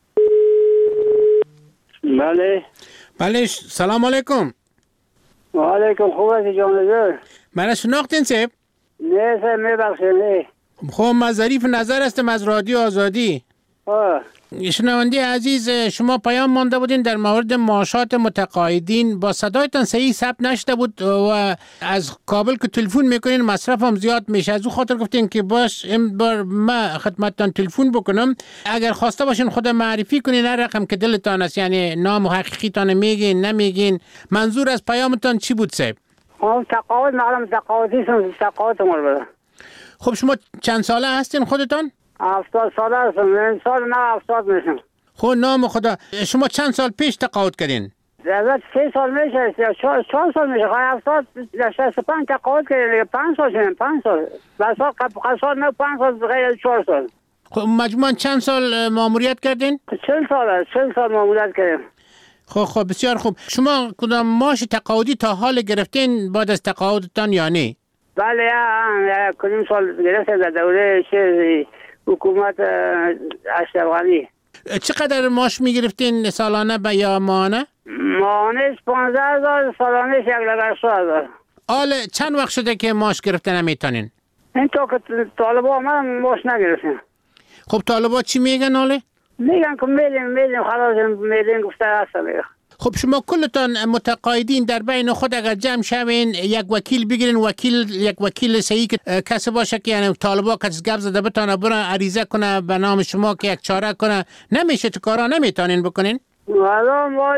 [SPEAKER 3] بله سلام علیکم.
[SPEAKER 1] و علیکم. خوب هستی جانجور؟
[SPEAKER 3] من شناختین سیب؟
[SPEAKER 1] نه سر میبخشید.
[SPEAKER 3] خب من ظریف نظر هستم از رادیو آزادی. شنونده عزیز، شما پیام مانده بودین در مورد معاشات متقاعدین. با صدایتان صحیح ثبت نشده بود و از کابل که تلفن میکنین مصرف هم زیاد میشه. از او خاطر گفتین که باش این بار ما خدمتتان تلفن بکنم. اگر خواسته باشین خود معرفی کنین هر رقم که دلتان است، یعنی نام و حقیقیتان میگین نمیگین. منظور از پیامتان چی بود صاحب؟
[SPEAKER 1] تقاعد معلوم تقاعد مورد.
[SPEAKER 3] خب شما چند ساله هستین خودتان؟
[SPEAKER 1] 70 ساله هستم. این سال نه 70 میشم.
[SPEAKER 3] خب نام خدا، شما چند سال پیش تقاعد کردین؟
[SPEAKER 1] از 3 سال میشه یا 4 سال میشه. 70 65 تقاعد کردیم. 5 سال شدیم. 5 سال. بس سال نه 5 سال غیر 4 سال.
[SPEAKER 3] خب مجموعاً چند سال ماموریت کردین؟
[SPEAKER 1] 40 سال است. 40 سال ماموریت کردیم.
[SPEAKER 3] خب بسیار خوب. شما کدام معاش تقاعدی تا حال گرفتین بعد از تقاعدتان یا نه؟
[SPEAKER 1] بله کدوم سال گرفتم در دوره حکومت اشرف.
[SPEAKER 3] چقدر معاش میگرفتین سالانه یا ماهانه؟
[SPEAKER 1] ماهانه 15,000، سالانه 1,80,000.
[SPEAKER 3] حالا چند وقت شده که معاش گرفته نمیتونین؟
[SPEAKER 1] این تا که طالبا من معاش نگرفتیم.
[SPEAKER 3] خب طالبا چی میگن حالا؟
[SPEAKER 1] میگن که میدیم خلاص میدیم گفته هست میگن.
[SPEAKER 3] خب شما کلتان متقاعدین در بین خود اگر جمع شوین یک وکیل بگیرین، یک وکیل صحیح که کسی باشه که یعنی طالبا کسی گپ زده بتونه برن عریضه کنه به نام شما که یک چاره کنه، نمیشه تو کارا نمیتونین بکنین؟
[SPEAKER 1] حالا ما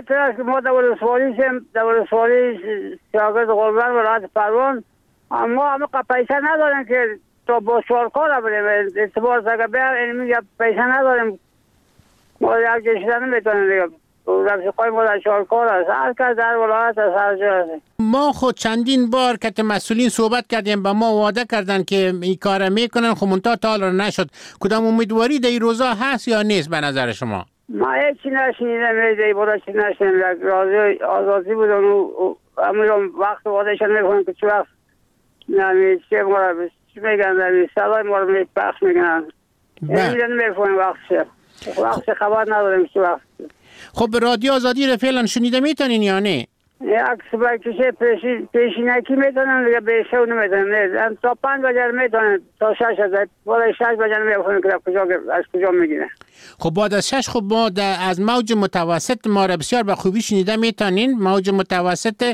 [SPEAKER 1] دولتسوالی شاگرد غربان ولایت پروان، اما همه پیسه نداریم که تا با شارکار بریم اعتبار سگه بیر اینمی پیسه نداریم. ما یک جشنه نمیتونیم دیگه. رفیقای ما در شارکار است. هر کس در ولایت است هر جا است.
[SPEAKER 3] ما خود چندین بار که مسئولین صحبت کردیم با ما وعده کردن که این کار میکنن، خب منتها تا حالا نشد. کدام امیدواری در این روزا هست یا نیست به نظر شما؟
[SPEAKER 1] ما هیچی نشنیدم. دیگه برای چی نشنیدم. راضی آزادی بودن و امیرم وقت وعدهشان میکنن که چه وقت نمی چه میگن صدای ما رو پخش میکنن. این نمیفهمیم وقت خبر نداریم چه وقت.
[SPEAKER 3] خب رادیو آزادی رو فعلا شنیده میتونین یا نه؟
[SPEAKER 1] عکس بکشه پیشینکی میتونن دیگه به شو نمیتونن. تا 5 بجه میتونن تا 6 بالای 6 بجه نمیفهمن که از کجا میگیرن.
[SPEAKER 3] خب بعد از 6 خب ما از موج متوسط ما را بسیار به خوبی شنیده میتونین. موج متوسط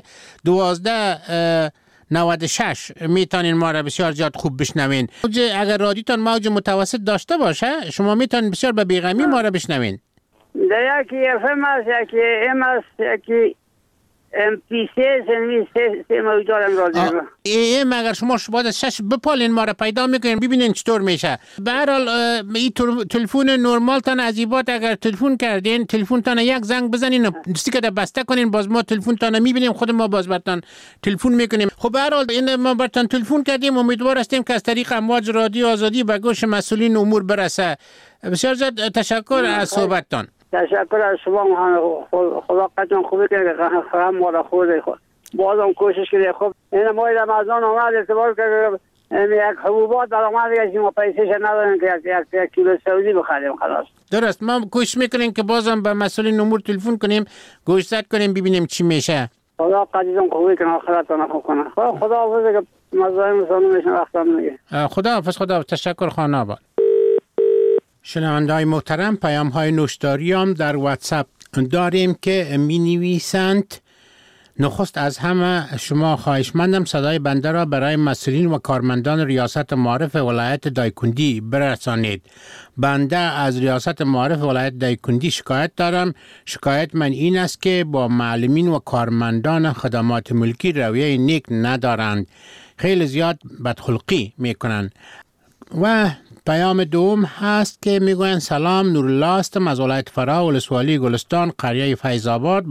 [SPEAKER 3] 1296 میتونین ما را بسیار زیاد خوب بشنوین. اگر رادیوتان موج متوسط داشته باشه شما میتونین بسیار به بیغمی ما را بشنوین.
[SPEAKER 1] در یکی FM است، یکی M است، یکی MP3 سه موجود هم رادیو.
[SPEAKER 3] AM اگر شما بعد از 6 بپالین ما را پیدا میکنین ببینین چطور میشه. به هر حال این تلفن نرمال تان عجیبات اگر تلفن کردین تلفن تان یک زنگ بزنین استیکر بسته کنین باز ما تلفن تان میبینیم خود ما باز براتون تلفن میکنیم. خب به هر حال این ما براتون تلفن کردیم، امیدوار هستیم که از طریق امواج رادیو آزادی به گوش مسئولین امور برسه. بسیار زیاد تشکر از صحبتتان.
[SPEAKER 1] تشکر از شما. خدا قدرتون خوبی که هم ما را خود بازم کوشش کرده. خب این ما رمضان آمد اعتبار که یک حبوبات در آمد که ما پیسهش نداریم که یک کیلو سعودی بخریم خلاص.
[SPEAKER 3] درست ما کوشش میکنیم که بازم به مسئولین امور تلفن کنیم گوشزد کنیم ببینیم چی میشه.
[SPEAKER 1] خدا قدرتون خوبی کنه آخرتون خوب کنه. خدا حافظ که مزاحم سانو میشن وقتم میگه.
[SPEAKER 3] خدا حافظ. خدا تشکر خانه آباد. شنونده‌های محترم پیام‌های نوشتاری هم در واتساپ داریم که می نویسند نخست از همه شما خواهشمندم صدای بنده را برای مسئولین و کارمندان ریاست معارف ولایت دایکندی برسانید. بنده از ریاست معارف ولایت دایکندی شکایت دارم. شکایت من این است که با معلمین و کارمندان خدمات ملکی رویه نیک ندارند. خیلی زیاد بدخلقی میکنند. و پیام دوم هست که میگوین سلام، نورالله هستم از ولایت فرا ولسوالی گلستان قریه فیض‌آباد.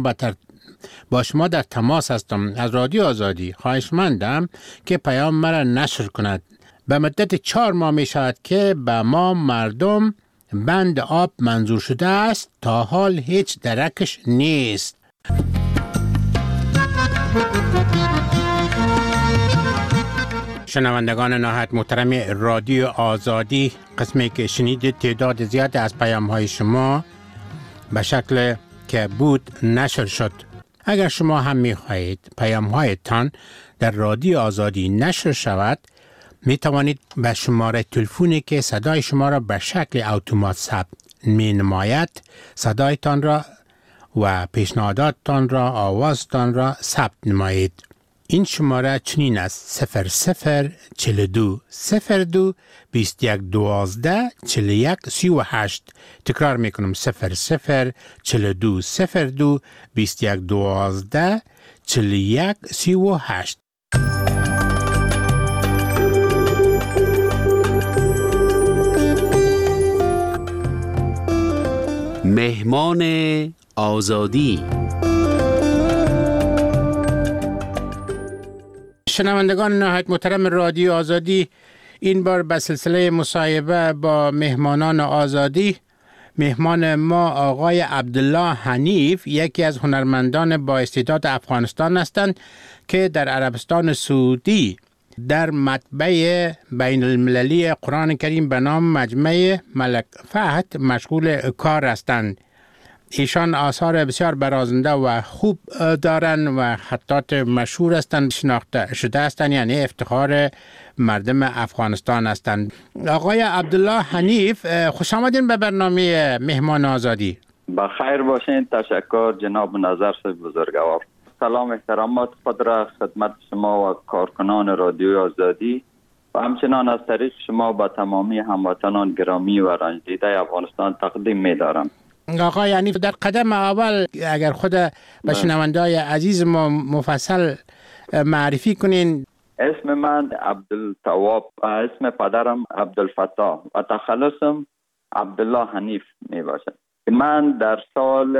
[SPEAKER 3] با شما در تماس هستم از رادیو آزادی. خواهشمندم که پیام مرا نشر کند. به مدت 4 ماه می شود که به ما مردم بند آب منظور شده است، تا حال هیچ درکش نیست. شنوندگان نهایت محترم رادیو آزادی، قسمی که شنیدید تعداد زیاد از پیام های شما به شکل که بود نشر شد. اگر شما هم می خواهید پیام هایتان در رادیو آزادی نشر شود، می توانید به شماره تلفنی که صدای شما را به شکل اتومات ثبت می نماید صدایتان را و پیشنهاداتتان را، آوازتان را ثبت نمایید. این شماره چنین است: 0042 02 21 12 41 38. تکرار میکنم: 0042 02 21 12 41 38.
[SPEAKER 18] مهمان آزادی.
[SPEAKER 3] شنوندگان نهایت محترم رادیو آزادی، این بار به سلسله مصاحبه با مهمانان آزادی، مهمان ما آقای عبدالله حنیف، یکی از هنرمندان با استعداد افغانستان هستند که در عربستان سعودی در مطبع بین المللی قرآن کریم به نام مجمع ملک فهد مشغول کار هستند. ایشان آثار بسیار برازنده و خوب دارند و خطات مشهور هستند، شناخته شده هستند، یعنی افتخار مردم افغانستان هستند. آقای عبدالله حنیف، خوش آمدین به برنامه مهمان آزادی.
[SPEAKER 2] بخیر باشین. تشکر جناب نظر صاحب بزرگوار. سلام احترامات خود را خدمت شما و کارکنان رادیو آزادی و همچنان از طریق شما با تمامی هموطنان گرامی و رنجیده افغانستان تقدیم می دارم.
[SPEAKER 3] آقای حنیف، در قدم اول اگر خود به شنونده‌های عزیز ما مفصل معرفی کنین.
[SPEAKER 2] اسم من عبدالتواب و اسم پدرم عبدالفتاح و تخلصم عبدالله حنیف می باشد. من در سال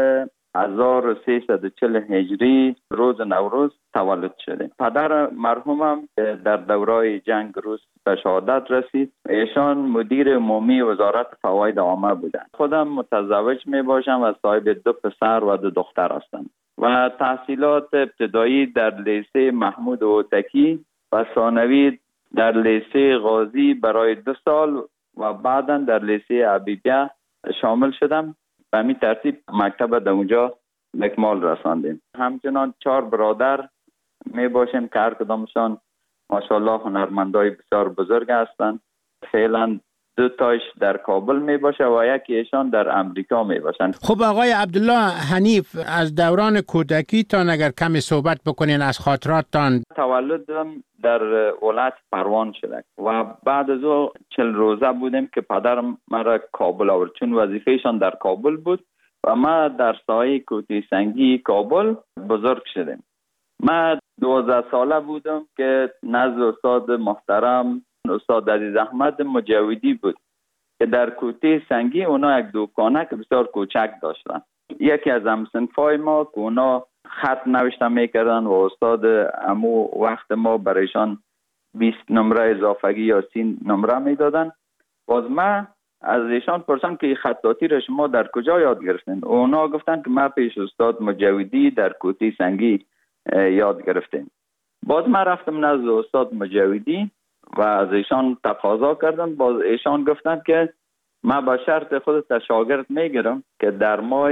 [SPEAKER 2] 1340 هجری روز نوروز تولد شده. پدر مرحومم در دورای جنگ روس به شهادت رسید. ایشان مدیر عمومی وزارت فواید عامه بودند. خودم متزوج می باشم و صاحب 2 پسر و 2 دختر هستم و تحصیلات ابتدایی در لیسه محمود هوتکی و ثانوی در لیسه غازی برای 2 سال و بعدا در لیسه حبیبیه شامل شدم. به همین ترتیب مکتب در اونجا اکمال رساندیم. همچنان 4 برادر می باشیم که هر کدامشان ماشاءالله هنرمندای بسیار بزرگ هستند. فعلا 2 تاش در کابل می باشه و یکی ایشان در امریکا می باشند.
[SPEAKER 3] خب آقای عبدالله حنیف، از دوران کودکی تان اگر کمی صحبت بکنین از خاطراتتان.
[SPEAKER 2] تولدم در ولایت پروان شده و بعد از او 40 روزه بودیم که پدرم مرا کابل آورد، چون وظیفهشان در کابل بود و ما در سایه کوتی سنگی کابل بزرگ شدیم. ما 12 ساله بودم که نزد استاد محترم استاد عزیز احمد مجاودی بود که در کوتی سنگی اونا یک دکانه که بسیار کوچک داشتن. یکی از همصنفای ما که اونا خط نوشته میکردن و استاد امو وقت ما برایشان 20 نمره اضافگی یا 30 نمره میدادن. باز ما از ایشان پرسیدم که خطاطی را شما در کجا یاد گرفتین؟ اونا گفتن که ما پیش استاد مجاودی در کوتی سنگی یاد گرفتیم. باز من رفتم نزد استاد مجاودی و از ایشان تقاضا کردم. باز ایشان گفتن که ما با شرط خودت شاگرد میگیرم که در ماه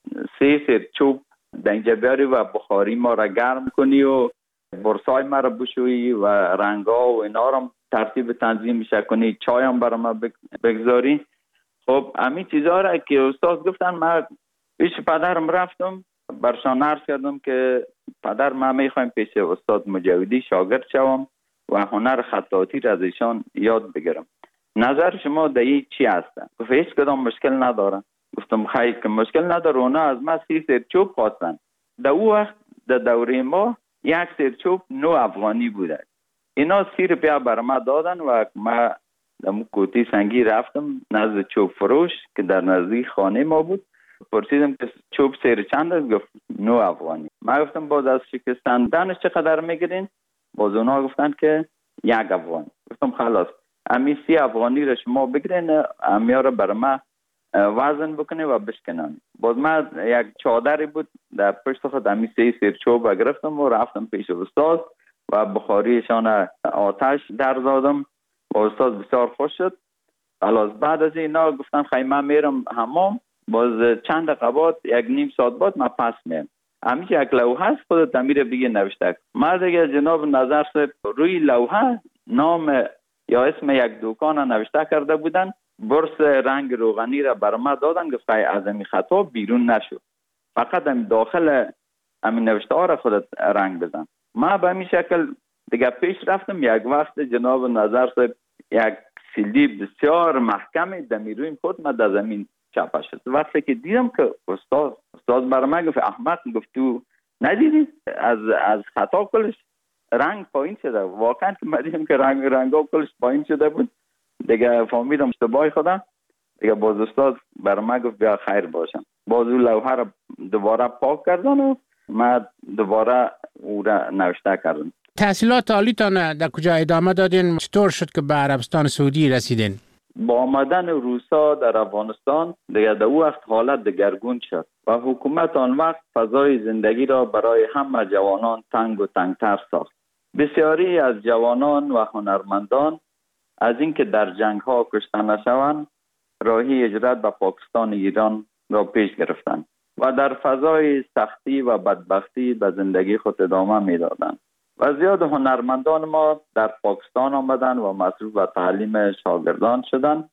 [SPEAKER 2] 3 سیر چوب دنجه بیاری و بخاری ما را گرم کنی و برسای ما را بشویی و رنگا و اینا را ترتیب تنظیم میشه کنی، چای هم برای ما بگذاری. خب همین چیزها را که استاد گفتن، من پیش پدرم رفتم برشان عرض کردم که پدر ما میخوایم پیش استاد مجاودی شاگرد شوم و هنر خطاطی را از ایشان یاد بگیرم. نظر شما در این چی هسته؟ گفت هیچ کدام مشکل نداره. گفتم خیلی که مشکل نداره. اونا از ما 30 سیر چوب خواستن. در او وقت در دوره ما 1 سیر چوب 9 افغانی بوده. اینا 30 روپیه بر ما دادن و ما در کوتی سنگی رفتم نزد چوب فروش که در نزدیک خانه ما بود. پرسیدم که چوب سیر چند است؟ گفت 9 افغانی. ما گفتم باز از شکستندنش چقدر میگیرین؟ باز اونا گفتن که 1 افغانی. گفتم خلاص امی 30 افغانی را شما بگیرین، امیا را بر ما وزن بکنه و بشکنن. باز من یک چادری بود در پشت خود همی سیرچوب گرفتم و رفتم پیش استاد و بخاریشان آتش در زادم و استاد بسیار خوش شد. خلاص بعد از اینا گفتن خیلی من میرم حمام، باز چند دقیقه یک نیم ساعت بعد من پس میام. همیشه یک لوحه است خودت امیر بگی نوشته. من دیگه جناب نظر صاحب روی لوحه نام یا اسم یک دکان نوشته کرده بودن، برس رنگ روغنی را بر ما دادن، گفت از این خطا بیرون نشو، فقط هم داخل همین نوشته ها را خودت رنگ بزن. ما به همین شکل دیگه پیش رفتم. یک وقت جناب نظر صاحب یک سیلی بسیار محکمی دمیروی خود ما در زمین چپه شد. وقتی که دیدم که استاد بر من گفت احمق، گفت تو ندیدی از خطا کلش رنگ پایین شده. واقعا که من دیدم که رنگا کلش پایین شده بود، دیگه فهمیدم اشتباه خودم. دیگه باز استاد بر من گفت بیا خیر باشم. باز اون لوحه را دوباره پاک کردن و من دوباره او را نوشته کردم.
[SPEAKER 3] تحصیلات عالیتان در کجا ادامه دادین؟ چطور شد که به عربستان سعودی رسیدین؟
[SPEAKER 2] با آمدن روسا در افغانستان دیگه در او وقت حالت دگرگون شد و حکومت آن وقت فضای زندگی را برای همه جوانان تنگ و تنگتر ساخت. بسیاری از جوانان و هنرمندان از اینکه در جنگ ها کشته نشوند راهی هجرت به پاکستان ایران را پیش گرفتند و در فضای سختی و بدبختی به زندگی خود ادامه میدادند. و زیاد هنرمندان ما در پاکستان آمدند و مصروف به تعلیم شاگردان شدند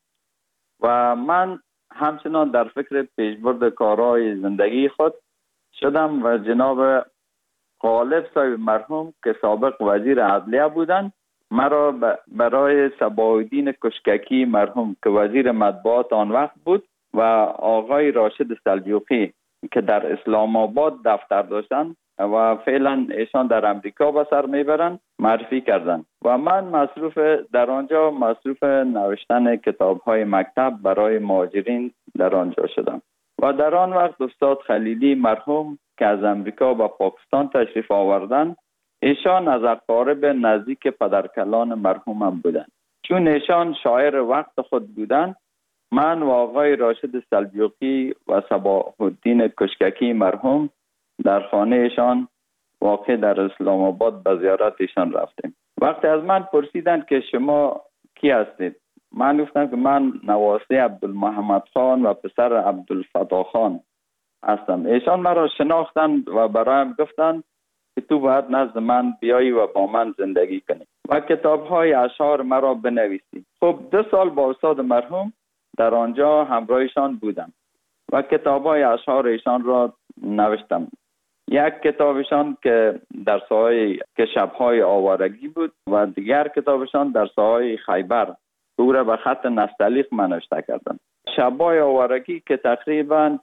[SPEAKER 2] و من همچنان در فکر پیشبرد کارهای زندگی خود شدم و جناب غالب صاحب مرحوم که سابق وزیر عدلیه بودند مرا برای صباح‌الدین کشککی مرحوم که وزیر مطبوعات آن وقت بود و آقای راشد سلجوقی که در اسلام آباد دفتر داشتند و فعلا ایشان در امریکا به سر میبرند معرفی کردند و من در آنجا مصروف نوشتن کتاب‌های مکتب برای مهاجرین در آنجا شدم و در آن وقت استاد خلیلی مرحوم که از امریکا به پاکستان تشریف آوردند، ایشان از اقارب نزدیک پدرکلان مرحومم بودند. چون ایشان شاعر وقت خود بودند، من و آقای راشد سلجوقی و صباح‌الدین کشککی مرحوم در خانه ایشان واقع در اسلام آباد به زیارت ایشان رفتیم. وقتی از من پرسیدند که شما کی هستید، من گفتم که من نواسی عبدالمحمد خان و پسر عبدالفتاح خان هستم. ایشان مرا شناختند و برایم گفتند که تو باید نزد من بیایی و با من زندگی کنی و کتاب‌های اشعار مرا بنویسی. خب 2 سال با استاد مرحوم در آنجا همراهشان بودم و کتاب‌های اشعار ایشان را نوشتم. یک کتابشان که در ساحه که شب‌های آوارگی بود و دیگر کتابشان در ساحه خیبر او را به خط نستعلیق نوشته کردم. شب‌های آوارگی که تقریبا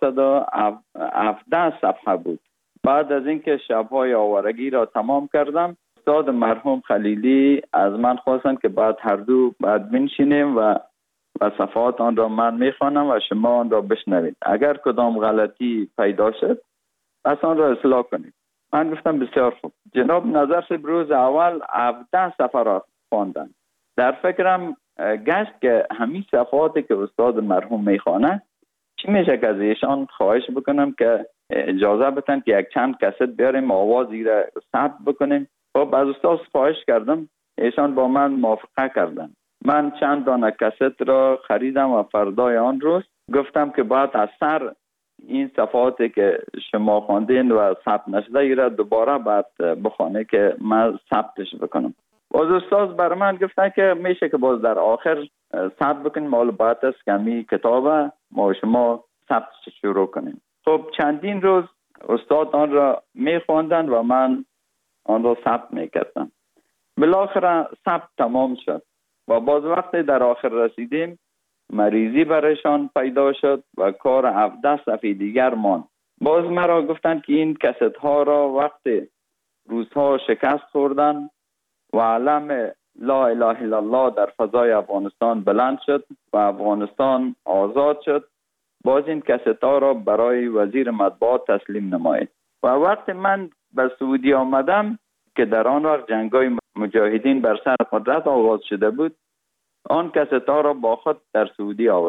[SPEAKER 2] 417 صفحه بود. بعد از اینکه شب‌های آوارگی را تمام کردم، استاد مرحوم خلیلی از من خواستند که بعد هر دو بعد بنشینیم و صفحات آن را من میخوانم و شما آن را بشنوید. اگر کدام غلطی پیدا شد پس آن را اصلاح کنید. من گفتم بسیار خوب. جناب نظر صاحب روز اول 17 صفحه را خواندند. در فکرم گشت که همین صفحاتی که استاد مرحوم میخوانه چی میشه که از ایشان خواهش بکنم که اجازه بدن که یک چند کست بیاریم آوازی را ثبت بکنیم. خب از استاد خواهش کردم، ایشان با من موافقه کردن. من چند دانه کست را خریدم و فردای آن روز گفتم که باید از سر این صفحاتی که شما خواندین و ثبت نشده ای را دوباره باید بخوانه که من ثبتش بکنم. باز استاد بر من گفتن که میشه که باز در آخر ثبت بکنیم، مال باید است که همین کتاب ما شما ثبتش شروع کنیم. خب چندین روز استاد آن را میخواندن و من آن را ثبت میکردم. بالاخره ثبت تمام شد و باز وقتی در آخر رسیدیم مریضی برایشان پیدا شد و کار 17 صفحه دیگر ماند. باز مرا گفتند که این کست ها را وقتی روزها شکست خوردن و علم لا اله الا الله در فضای افغانستان بلند شد و افغانستان آزاد شد، باز این کست ها را برای وزیر مطبوعات تسلیم نمایید. و وقتی من به سعودی آمدم که در آن وقت جنگ‌های مجاهدین بر سر قدرت آغاز شده بود، آن کست ها را با خود در سعودی آوردم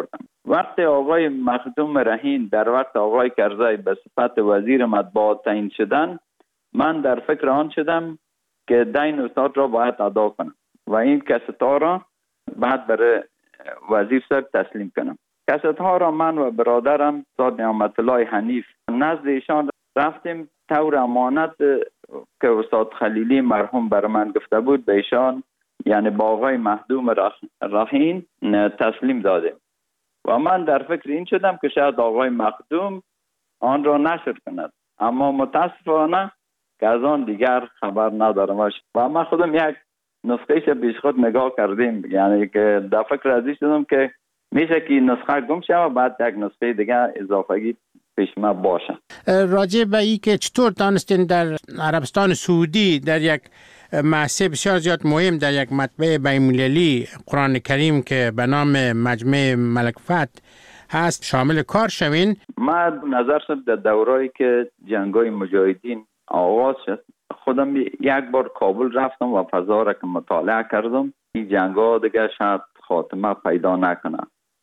[SPEAKER 2] وقت آقای مخدوم رهین در وقت آقای کرزی به صفت وزیر مطبوعات تعیین شدن، من در فکر آن شدم که دین استاد را باید ادا کنم و این کست ها را بعد برای وزیر صاحب تسلیم کنم. کست ها را من و برادرم استاد نعمت الله حنیف نزد ایشان رفتیم، طور امانت که استاد خلیلی مرحوم بر من گفته بود به ایشان، یعنی با آقای مخدوم رهین تسلیم دادیم و من در فکر این شدم که شاید آقای مخدوم آن را نشر کند، اما متاسفانه که از آن دیگر خبر ندارم و من خودم یک نسخه پیش خود نگاه کردیم، یعنی که در فکر ازی شدم که میشه که نسخه گم شه و بعد یک نسخه دیگر اضافگی پیش ما باشه.
[SPEAKER 3] راجع به این که چطور دانستین در عربستان سعودی در یک مؤسسه بسیار زیاد مهم، در یک مطبعه بین‌المللی قرآن کریم که به نام مجمع ملک فهد هست شامل کار شوین؟
[SPEAKER 2] ما نظر شد در دورایی که جنگای مجاهدین آغاز شد، خودم یک بار کابل رفتم و فضا را که مطالعه کردم، این جنگا دیگه شاید خاتمه پیدا نکنه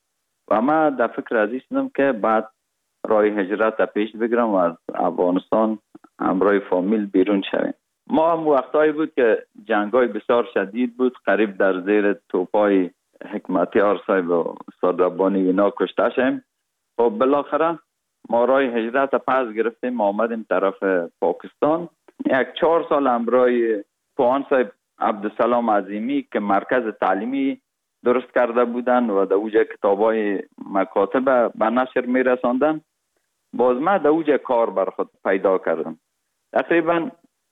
[SPEAKER 2] و ما در فکر ازی شدم که بعد راه هجرت پیش بگیرم و از افغانستان همراه فامیل بیرون شویم. ما هم وقتایی بود که جنگای بسیار شدید بود، قریب در زیر توپای حکمتیار صاحب و استاد ربانی اینا کشته شدیم. خب بالاخره ما راه هجرت پس گرفتیم، آمدیم طرف پاکستان. 4 سال همراه پوهان صاحب عبدالسلام عظیمی که مرکز تعلیمی درست کرده بودن و در اوجه کتابای مکاتب به نشر می رساندن، باز من در اوجه کار بر خود پیدا کردم. تقریبا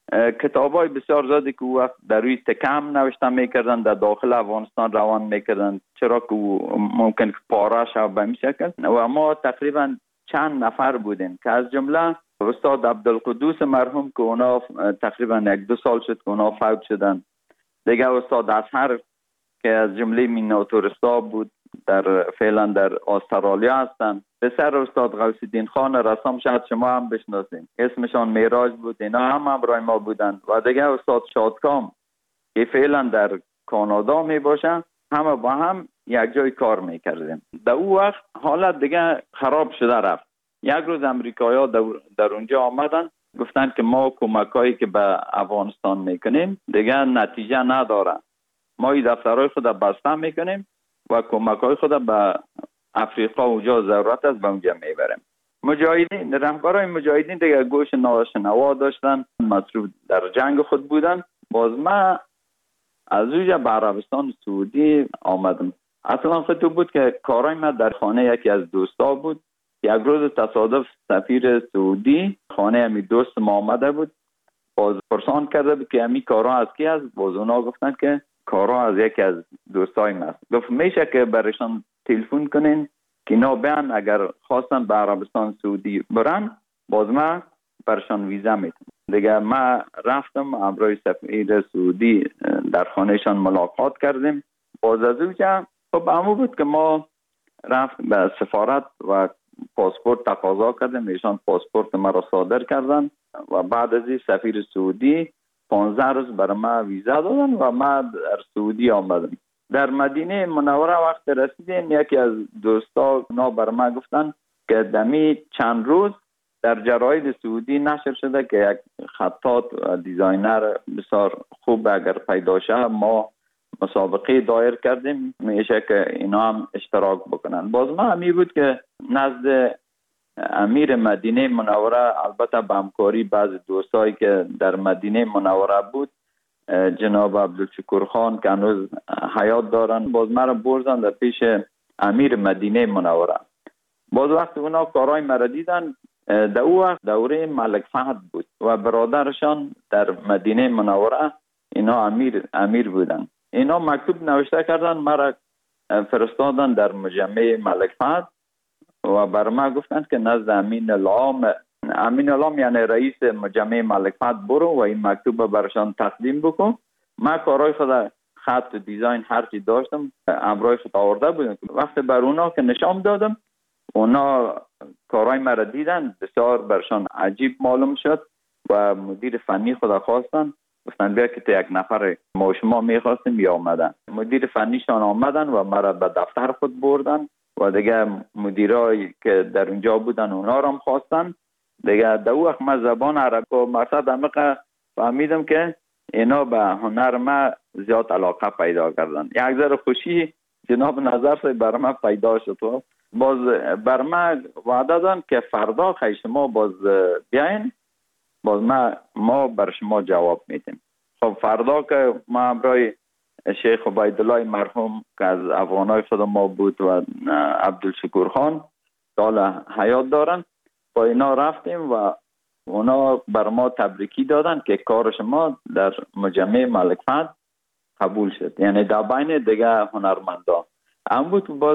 [SPEAKER 2] کتابای بسیار زیادی که وقت در روی تکم نوشته میکردن در داخل افغانستان روان میکردن، چرا که ممکن که پاره شد به این شکل و ما تقریبا چند نفر بودیم که از جمله استاد عبدالقدوس مرحوم که اونا تقریبا 1-2 سال شد که اونا فوت شدن، دیگه استاد اصحر که از جمله میناتورستا بود در فعلا در استرالیا هستن، پسر استاد غوث الدین خان رسام شاید شما هم بشناسین، اسمشان معراج بود، اینا هم همراه ما بودن و دیگه استاد شادکام که فعلا در کانادا می باشن، همه با هم یک جای کار میکردیم. در اون وقت حالت دیگه خراب شده رفت. یک روز امریکایی‌ها در اونجا آمدن، گفتن که ما کمکایی که به افغانستان میکنیم دیگه نتیجه نداره، ما این دفترهای خود بسته میکنیم و کمکای خود به افریقا اونجا ضرورت است به اونجا میبریم. مجاهدین، رهبرای مجاهدین دیگه گوش ناشنوا داشتن، مصروف در جنگ خود بودن. باز ما از اونجا به عربستان سعودی آمدم. اصلا خود بود که کارای ما در خانه یکی از دوستا بود. یک روز تصادف سفیر سعودی خانه همی دوست ما آمده بود، باز پرسان کرده بود که همی کارا از کی است؟ باز اونا گفتن که کارا از یکی از دوستای ما است. گفت میشه که برشان تلفن کنین که اینا بیان اگر خواستن به عربستان سعودی برن، باز ما برشان ویزا میتونم. دیگه ما رفتم همراه سفیر سعودی در خانهشان ملاقات کردیم. باز از اونجا خب همون بود که ما رفت به سفارت و پاسپورت تقاضا کردیم، ایشان پاسپورت ما را صادر کردن و بعد از این سفیر سعودی 15 روز برای ما ویزا دادن و ما در سعودی آمدم. در مدینه منوره وقت رسیدیم، یکی از دوستا نا برای ما گفتن که دمی چند روز در جراید سعودی نشر شده که یک خطاط و دیزاینر بسیار خوب اگر پیدا شه ما مسابقه دایر کردیم، میشه که اینا هم اشتراک بکنن. باز ما همی بود که نزد امیر مدینه منوره، البته به همکاری بعض دوستایی که در مدینه منوره بود، جناب عبدالشکور خان که هنوز حیات دارن، باز مرا بردن در پیش امیر مدینه منوره. باز وقت اونا کارهای مرا دیدن، در او وقت دوره ملک فهد بود و برادرشان در مدینه منوره اینا امیر بودن. اینا مکتوب نوشته کردن، مرا فرستادن در مجمع ملک فهد و بر ما گفتند که نزد امین العام یعنی رئیس مجمع ملک فهد برو و این مکتوب برشان تقدیم بکن. ما کارهای خود خط و دیزاین هرچی داشتم همراه خود آورده بودم. وقت بر اونا که نشان دادم، اونا کارهای مرا دیدن، بسیار برشان عجیب معلوم شد و مدیر فنی خود خواستن، گفتن بیا که تو یک نفر ما شما میخواستیم یا آمدن. مدیر فنیشان آمدن و مرا به دفتر خود بردن و دیگه مدیرایی که در اونجا بودن اونا رو هم خواستن. دیگه در وقت من زبان عربی و مرصد عمیق فهمیدم که اینا به هنر ما زیاد علاقه پیدا کردن. یک ذره خوشی جناب نظر سے بر ما پیدا شد. باز بر ما وعده دادن که فردا خیلی شما باز بیاین، باز ما بر شما جواب میدیم. خب فردا که ما همراه شیخ عبیدالله مرحوم که از افغانای خود ما بود و عبدالشکور خان دال حیات دارن، با اینا رفتیم و اونا بر ما تبریکی دادن که کار شما در مجمع ملک فهد قبول شد. یعنی در بین دیگه هنرمندا هم بود. باز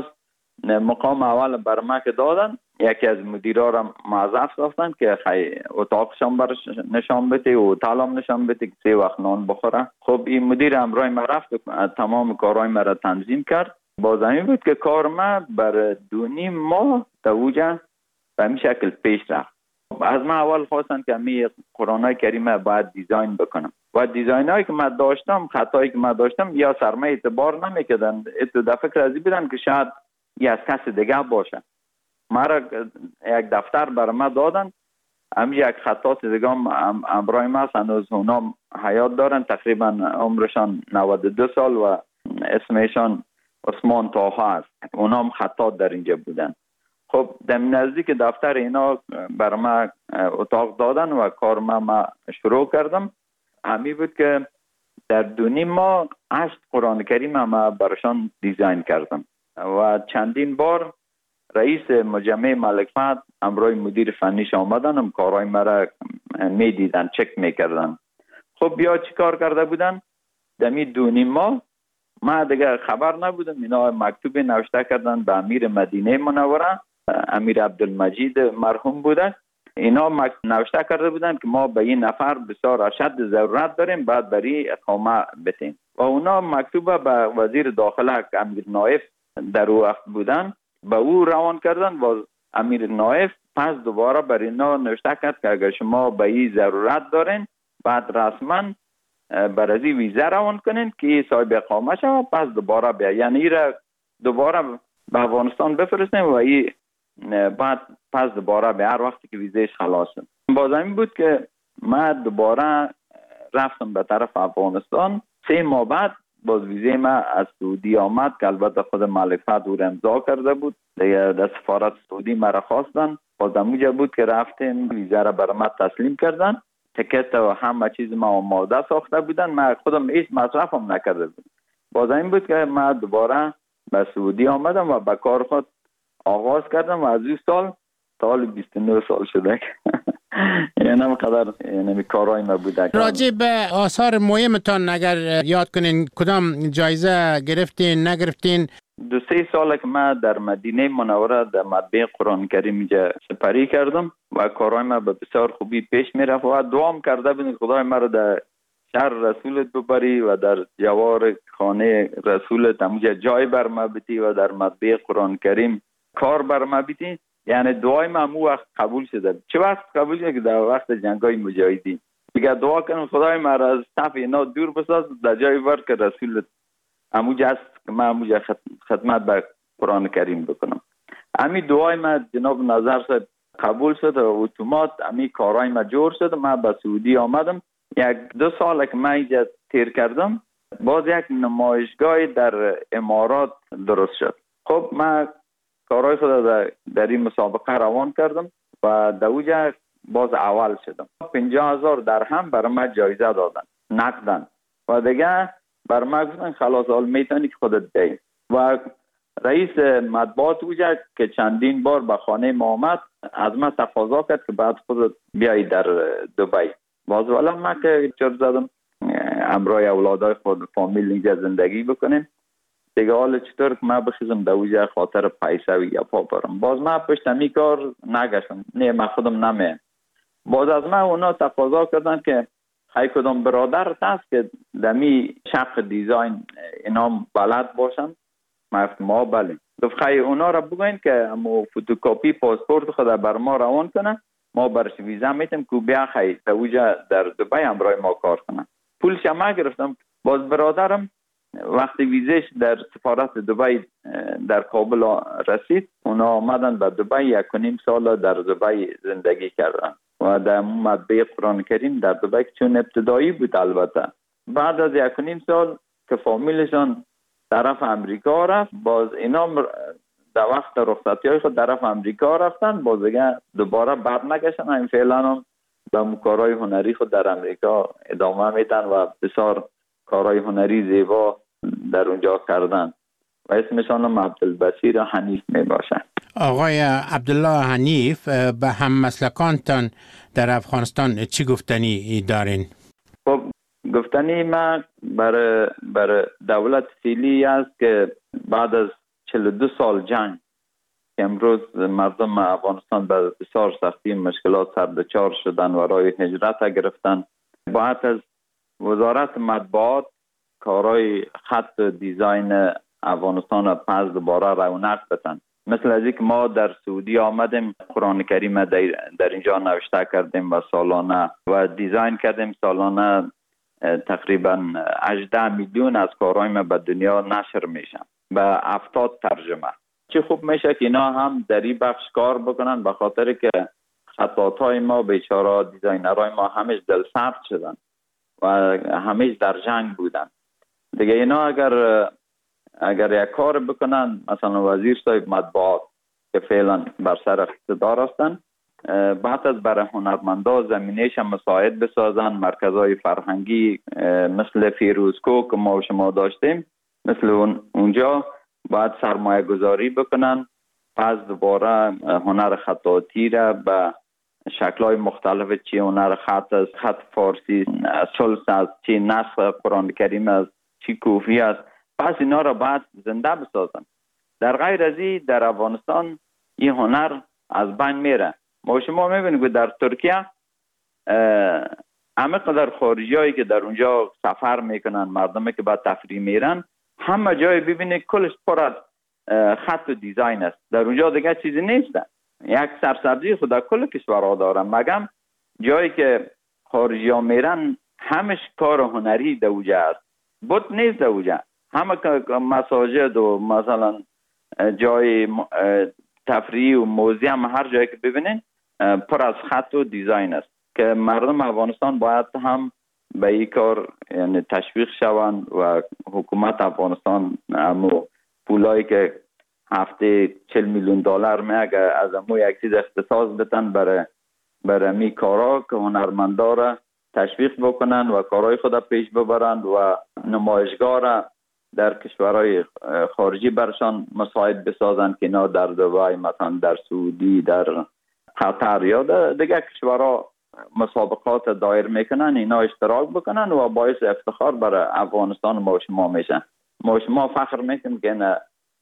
[SPEAKER 2] مقام اول بر ما که دادن، یکی از مدیرا را معذف ساختن که اتاقشان برش نشان بده و تعلم نشان بده که 3 وقت نان بخوره. خب این مدیر همراه ما رفت تمام کارهای ما را تنظیم کرد. باز همین بود که کار ما بر 2.5 ماه دوجه به این شکل پیش رفت. از من اول خواستن که می قرآن کریمه باید دیزاین بکنم و دیزاین هایی که من داشتم، خطایی که من داشتم یا سرمایه اعتبار نمیکردن. در فکر ازی بودن که شاید یه از کس دیگه باشه. مرا یک دفتر بر ما دادن، هم یک خطات دیگه هم امرای ما هنوز اونا حیات دارن، تقریبا عمرشان 92 سال و اسمشان عثمان طاها است. اونا هم خطات در اینجا بودن. خب در نزدیک دفتر اینا بر ما اتاق دادن و کار ما شروع کردم. همی بود که در 2.5 ماه 8 قرآن کریم ما برشان دیزاین کردم و چندین بار رئیس مجمع ملک فهد امروی مدیر فنیش آمدن، هم کارهای مرا می دیدن، چک می کردن. خب بیا چی کار کرده بودن؟ دمی 2.5 ماه ما دیگه خبر نبودم. اینا مکتوب نوشته کردن به امیر مدینه منوره، امیر عبدالمجید مرحوم بوده. اینا نوشته کرده بودن که ما به این نفر بسیار اشد ضرورت داریم، بعد بری اقامه بتیم. و اونا مکتوب به وزیر داخله که امیر نایف در وقت بودن به او روان کردن و امیر نایف پس دوباره بر اینا نوشته کرد که اگر شما به این ضرورت دارین بعد رسما بر ازی ویزه روان کنین که صاحب اقامه شد، پس دوباره بیا. یعنی ایره دوباره به افغانستان بفرستیم و این بعد پس دوباره به هر وقتی که ویزهش خلاص شد. باز همین بود که من دوباره رفتم به طرف افغانستان. 3 ماه بعد باز ویزه ما از سعودی آمد که البته خود ملک فهد او امضا کرده بود. دیگه در سفارت سعودی مرا خواستن. باز همونجا بود که رفتیم ویزه را بر ما تسلیم کردن. تکت و همه چیز ما آماده ساخته بودن. من خودم هیچ مصرفم نکرده بودم. باز این بود که من دوباره به سعودی آمدم و به کار خود آغاز کردم و از این سال 29 سال شده. یعنی همقدر یعنی کارهای ما بوده.
[SPEAKER 3] راجع به آثار مهمتان اگر یاد کنین کدام جایزه گرفتین نگرفتین؟
[SPEAKER 2] 2-3 ساله که من در مدینه منوره در مطبع قرآن کریم اینجا سپری کردم و کارهای ما به بسیار خوبی پیش میرفت و دعام کرده بودم خدای ما رو در شهر رسولت ببری و در جوار خانه رسولت همونجا جای بر ما بدی و در مطبع قرآن کریم کار بر ما بدی. یعنی دعای ما همون وقت قبول شده. چه وقت قبول شده که در وقت جنگای مجاهدین دیگه دعا کنم خدای ما را از صف اینا دور بساز، در جای ور که رسولت همونجا است که من همونجا خدمت به قرآن کریم بکنم. همین دعای ما جناب نظر صاحب قبول شد و اتومات همین کارهای ما جور شد. من به سعودی آمدم. 1-2 سال که من اینجا تیر کردم باز یک نمایشگاه در امارات درست شد. خب من کارهای خود در این مسابقه روان کردم و در اوجه باز اول شدم. 50,000 درهم برای من جایزه دادن نقدن و دیگه بر من گفتن خلاص حال میتونی که خودت بی. و رئیس مطبوعات اوجه که چندین بار به خانه ما آمد از من تقاضا کرد که بعد خودت بیایی در دبی. باز والا من که چرا زدم همراه اولادای خود فامیل اینجا زندگی بکنیم دیگه. حالا چطور که من بخیزم در اوجه خاطر پیسه و گپا برم. باز من پشت همی کار نگشتم. نه من خودم نمیم. باز از من اونا تقاضا کردن که خیلی کدام برادر هست که دمی شق دیزاین اینا بلد باشن. من ما بله. گفت خیلی اونا را بگوین که همو فوتوکاپی پاسپورت خود بر ما روان کنه، ما برش ویزا میتیم که بیا خیلی در اوجه در دبی همراه ما کار کنه. پولش ما گرفتم. باز برادرم وقتی ویزش در سفارت دبی در کابل رسید، اونا آمدن به دبی 1.5 سال در دبی زندگی کردن و در مطبعه قرآن کریم در دبی چون ابتدایی بود. البته بعد از 1.5 سال که فامیلشان طرف امریکا رفت، باز اینا در وقت رخصتی های خود طرف امریکا رفتن، باز دیگه دوباره برنگشتن. این فعلا هم به کارهای هنری خود در امریکا ادامه میدن و بسیار کارهای هنری زیبا در اونجا کردن و اسمشان هم عبدالبصیر حنیف می باشن.
[SPEAKER 3] آقای عبدالله حنیف، به هم مسلکانتان در افغانستان چی گفتنی دارین؟
[SPEAKER 2] خب گفتنی ما برای دولت فعلی است که بعد از 42 سال جنگ که امروز مردم افغانستان به بسیار سختی مشکلات سر دچار شدن و راه هجرت گرفتن، باید از وزارت مطبوعات کارهای خط و دیزاین افغانستان پس دوباره رونق بدن. مثل از اینکه ما در سعودی آمدیم قرآن کریم در اینجا نوشته کردیم و سالانه و دیزاین کردیم، سالانه تقریبا 18 میلیون از کارهای ما به دنیا نشر میشن به 70 ترجمه. چه خوب میشه که اینا هم در این بخش کار بکنن، به خاطر که خطاطای ما بیچاره دیزاینرهای ما همش دل سرد شدن و همش در جنگ بودن دیگه. اینا اگر یک کار بکنن، مثلا وزیر صاحب مطبوعات که فعلا بر سر اقتدار هستن، بعد از برای هنرمندا زمینهش مساعد بسازن، مرکزهای فرهنگی مثل فیروزکو که ما و شما داشتیم، مثل اونجا باید سرمایه گذاری بکنن، پس دوباره هنر خطاطی را به شکل‌های مختلف، چی هنر خط است، خط فارسی، سلس است، چی نسخ قرآن کریم است، چی کوفی است، پس اینا را باید زنده بسازن. در غیر از این در افغانستان این هنر از بین میره. ما شما میبینید که در ترکیه همه قدر خارجیایی که در اونجا سفر میکنن، مردمی که بعد تفریح میرن، همه جای ببینید کلش پر از خط و دیزاین است. در اونجا دیگه چیزی نیست. یک سرسبزی خود در کل کشورها دارن، مگم جایی که خارجی ها میرن همش کار هنری در اونجا است، بود نیست در اونجا. همه مساجد و مثلا جای تفریح و موزیم، هر جایی که ببینین پر از خط و دیزاین است که مردم افغانستان باید هم به این کار یعنی تشویق شوند و حکومت افغانستان همو پولایی که هفته 40 میلیون دلار میگه از همو یک چیز اختصاص بدن برای می کارا که هنرمندا را تشویق بکنن و کارهای خود پیش ببرند و نمایشگاه را در کشورهای خارجی برشان مساعد بسازن که اینا در دبی، مثلا در سعودی، در قطر یا دیگه کشورها مسابقات دایر میکنن، اینا اشتراک بکنن و باعث افتخار برای افغانستان ما شما میشن. ما شما فخر میکنیم که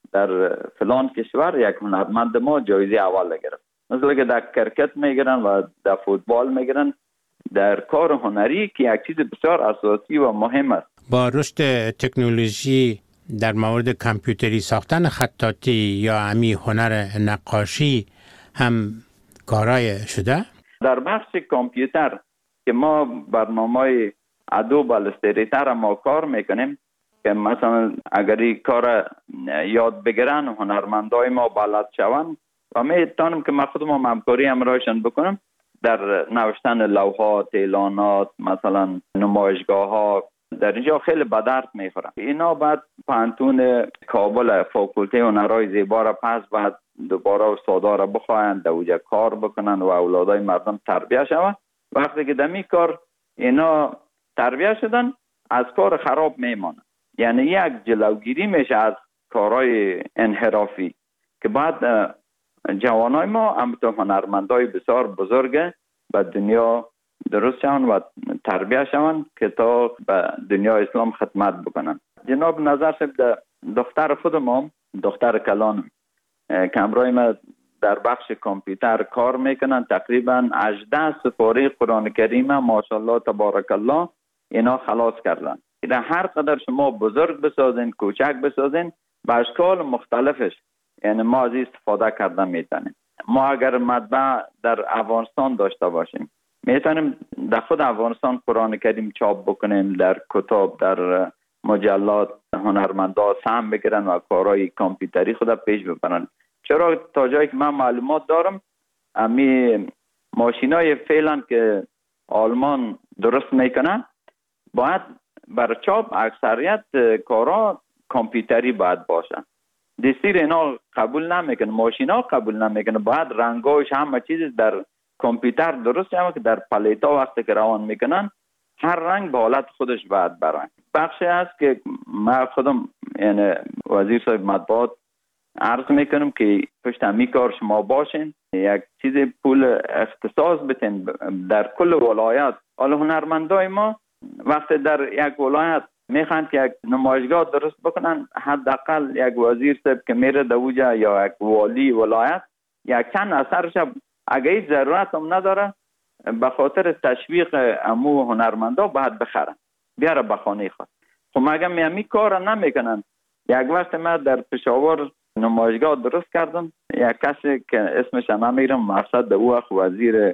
[SPEAKER 2] در فلان کشور یک هنرمند ما جایزه اول گرفت، مثل که در کرکت میگیرن و در فوتبال میگیرن، در کار هنری که یک چیز بسیار اساسی و مهم است.
[SPEAKER 3] با رشد تکنولوژی در مورد کامپیوتری ساختن خطاطی یا امی هنر نقاشی هم کارای شده؟
[SPEAKER 2] در بخش کامپیوتر که ما برنامه ادوب الستریتر ما کار میکنیم که مثلا اگر این کار یاد بگیرن هنرمندای ما بلد شوند و میتونم که ما خودم همکاری همراهشان بکنم در نوشتن لوحات، اعلانات، مثلا نمایشگاه ها، در اینجا خیلی به درد میخورن. اینا بعد پانتون کابل فاکولته هنرهای زیبا را پس بعد دوباره استادا را بخواهند در اونجا کار بکنن و اولادای مردم تربیه شوند. وقتی که دمی کار اینا تربیه شدن از کار خراب میمانن، یعنی یک جلوگیری میشه از کارهای انحرافی که بعد جوانای ما همونطور هنرمندای بسیار بزرگ به دنیا درست شوند و تربیه شوند که تا به دنیا اسلام خدمت بکنن. جناب نظر صاحب دختر خودم، دختر کلانم که همراه ما در بخش کامپیوتر کار میکنن، تقریبا 18 سپاره قرآن کریم ماشاءالله تبارک الله اینا خلاص کردن. اینا هر قدر شما بزرگ بسازین، کوچک بسازین، به اشکال مختلفش یعنی ما از استفاده کردن میتونیم. ما اگر مطبع در افغانستان داشته باشیم میتونیم در خود افغانستان قرآن کریم چاپ بکنیم، در کتاب، در مجلات هنرمندا سهم بگیرن و کارهای کامپیوتری خود پیش ببرن. چرا تا جایی که من معلومات دارم امی ماشینای فعلا که آلمان درست میکنه باید بر چاپ اکثریت کارا کامپیوتری باید باشه. دستور اینا قبول نمیکنه، ماشینا قبول نمیکنه، باید رنگاش همه چیز در کامپیوتر درست شده که در پلیتا وقتی که روان میکنن هر رنگ به حالت خودش باید برن. بخشی هست که من خودم یعنی وزیر صاحب مطبوعات عرض میکنم که پشت همی کار شما باشین، یک چیز پول اختصاص بتین در کل ولایت. حالا هنرمندای ما وقتی در یک ولایت میخوان که یک نمایشگاه درست بکنن، حداقل یک وزیر صاحب که میره دوجا یا یک والی ولایت یک چند اثرش اگه هیچ ضرورت هم نداره به خاطر تشویق امو هنرمندا باید بخرن بیاره به خانه خود. خب مگه میامی کار نمیکنن؟ یک وقت من در پشاور نمایشگاه درست کردم، یک کسی که اسمش هم نمیرم مقصد او اخ وزیر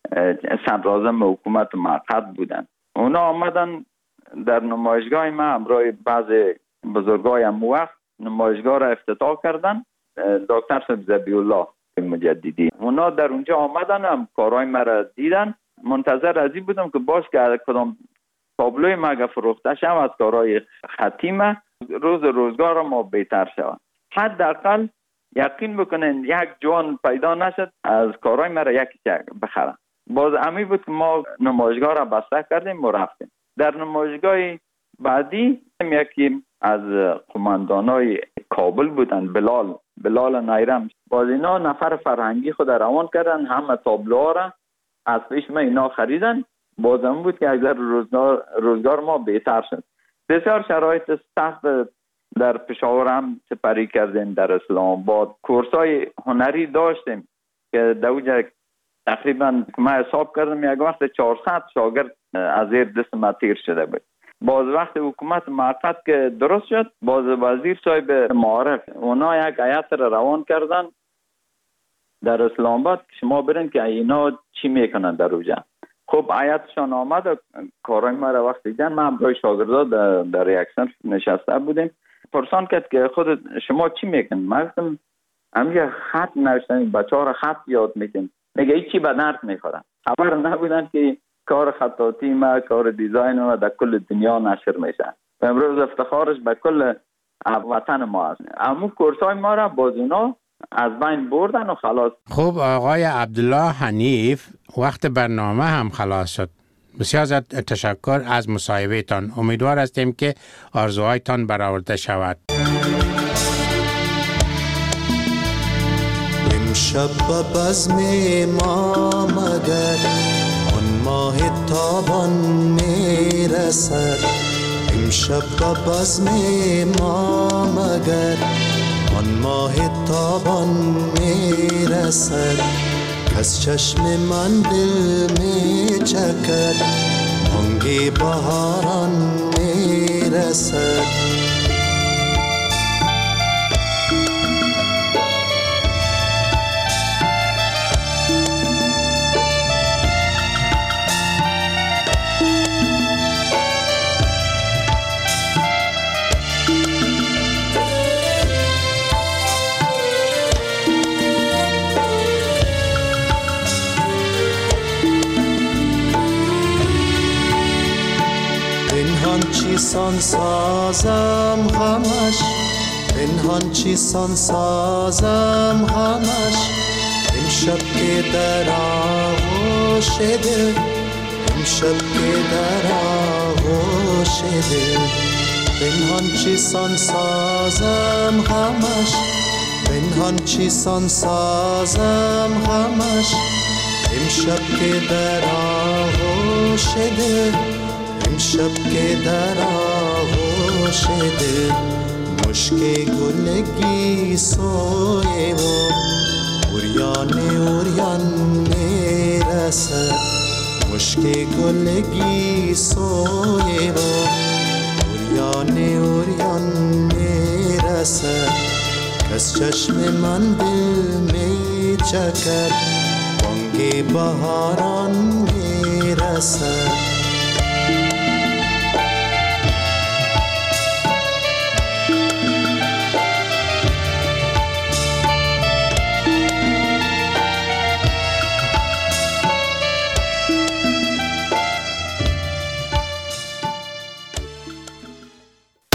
[SPEAKER 2] صدراعظم حکومت موقت بودن. اونا آمدن در نمایشگاه ما همراه بعض بزرگای هم وقت نمایشگاه را افتتاح کردن، دکتر صاحب ذبیح الله مجددی. اونا در اونجا آمدن هم کارهای مرا دیدن، منتظر از این بودم که باش که کدام تابلوی ما فروخته شد از کارهای ختیمه روزگار ما بهتر شود. حداقل یقین بکنین یک جوان پیدا نشد از کارهای مرا یکی بخرن. باز امی بود که ما نمایشگاه را بسته کردیم و رفتیم. در نمایشگاه بعدی یکی از قماندانای کابل بودن، بلال نیرم. باز اینا نفر فرهنگی خود روان کردن، همه تابلوها را از پیش ما اینا خریدن. بازم بود که اگر روزگار ما بهتر شد. بسیار شرایط سخت در پشاور هم سپری کردیم، در اسلام آباد کورسای هنری داشتیم که دوجا تقریبا ما حساب کردم یک وقت 400 شاگرد از زیر دست ما تیر شده بود. باز وقت حکومت موقت که درست شد، باز وزیر صاحب معارف اونا یک هیئت را روان کردن در اسلام آباد که شما برین که اینا چی میکنن در اونجا. خب هیئتشان آمد و کارای ما را وقت دیدن. ما برای شاگردا در یک صنف نشسته بودیم. پرسان کرد که خود شما چی میکنن؟ من گفتم همین خط نوشتن، بچه‌ها را خط یاد میکنن. میگه هیچی به درد نمیخوره. خبر نبودن که کار خطاطی ما، کار دیزاین ما در کل دنیا نشر میشه و امروز افتخارش به کل وطن ما است. اما کورسای ما را باز اونا از بین بردن و خلاص.
[SPEAKER 3] خب آقای عبدالله حنیف، وقت برنامه هم خلاص شد. بسیار ازت تشکر از مصاحبه تان. امیدوار هستیم که آرزوهایتان برآورده شود.
[SPEAKER 4] امشب به بزم ما مگر آن ماه تابان میرسد. امشب به بزم ما مگر آن ماه تابان میرسد. از چشم من دل می چکد، بانگ بهاران میرسد. چیسان سازم همش، پنهان چیسان سازم همش. امشب که در آغوش دل، امشب که در آغوش دل. پنهان چیسان سازم همش، پنهان چیسان سازم همش. امشب که در آغوش دل، امشب که در آغوش دل. مشک گلگی سوی و اوریان میرسد. مشک گلگی سوی و اوریان میرسد. کس چشم من دل میچکد، بانگ بهاران میرسد.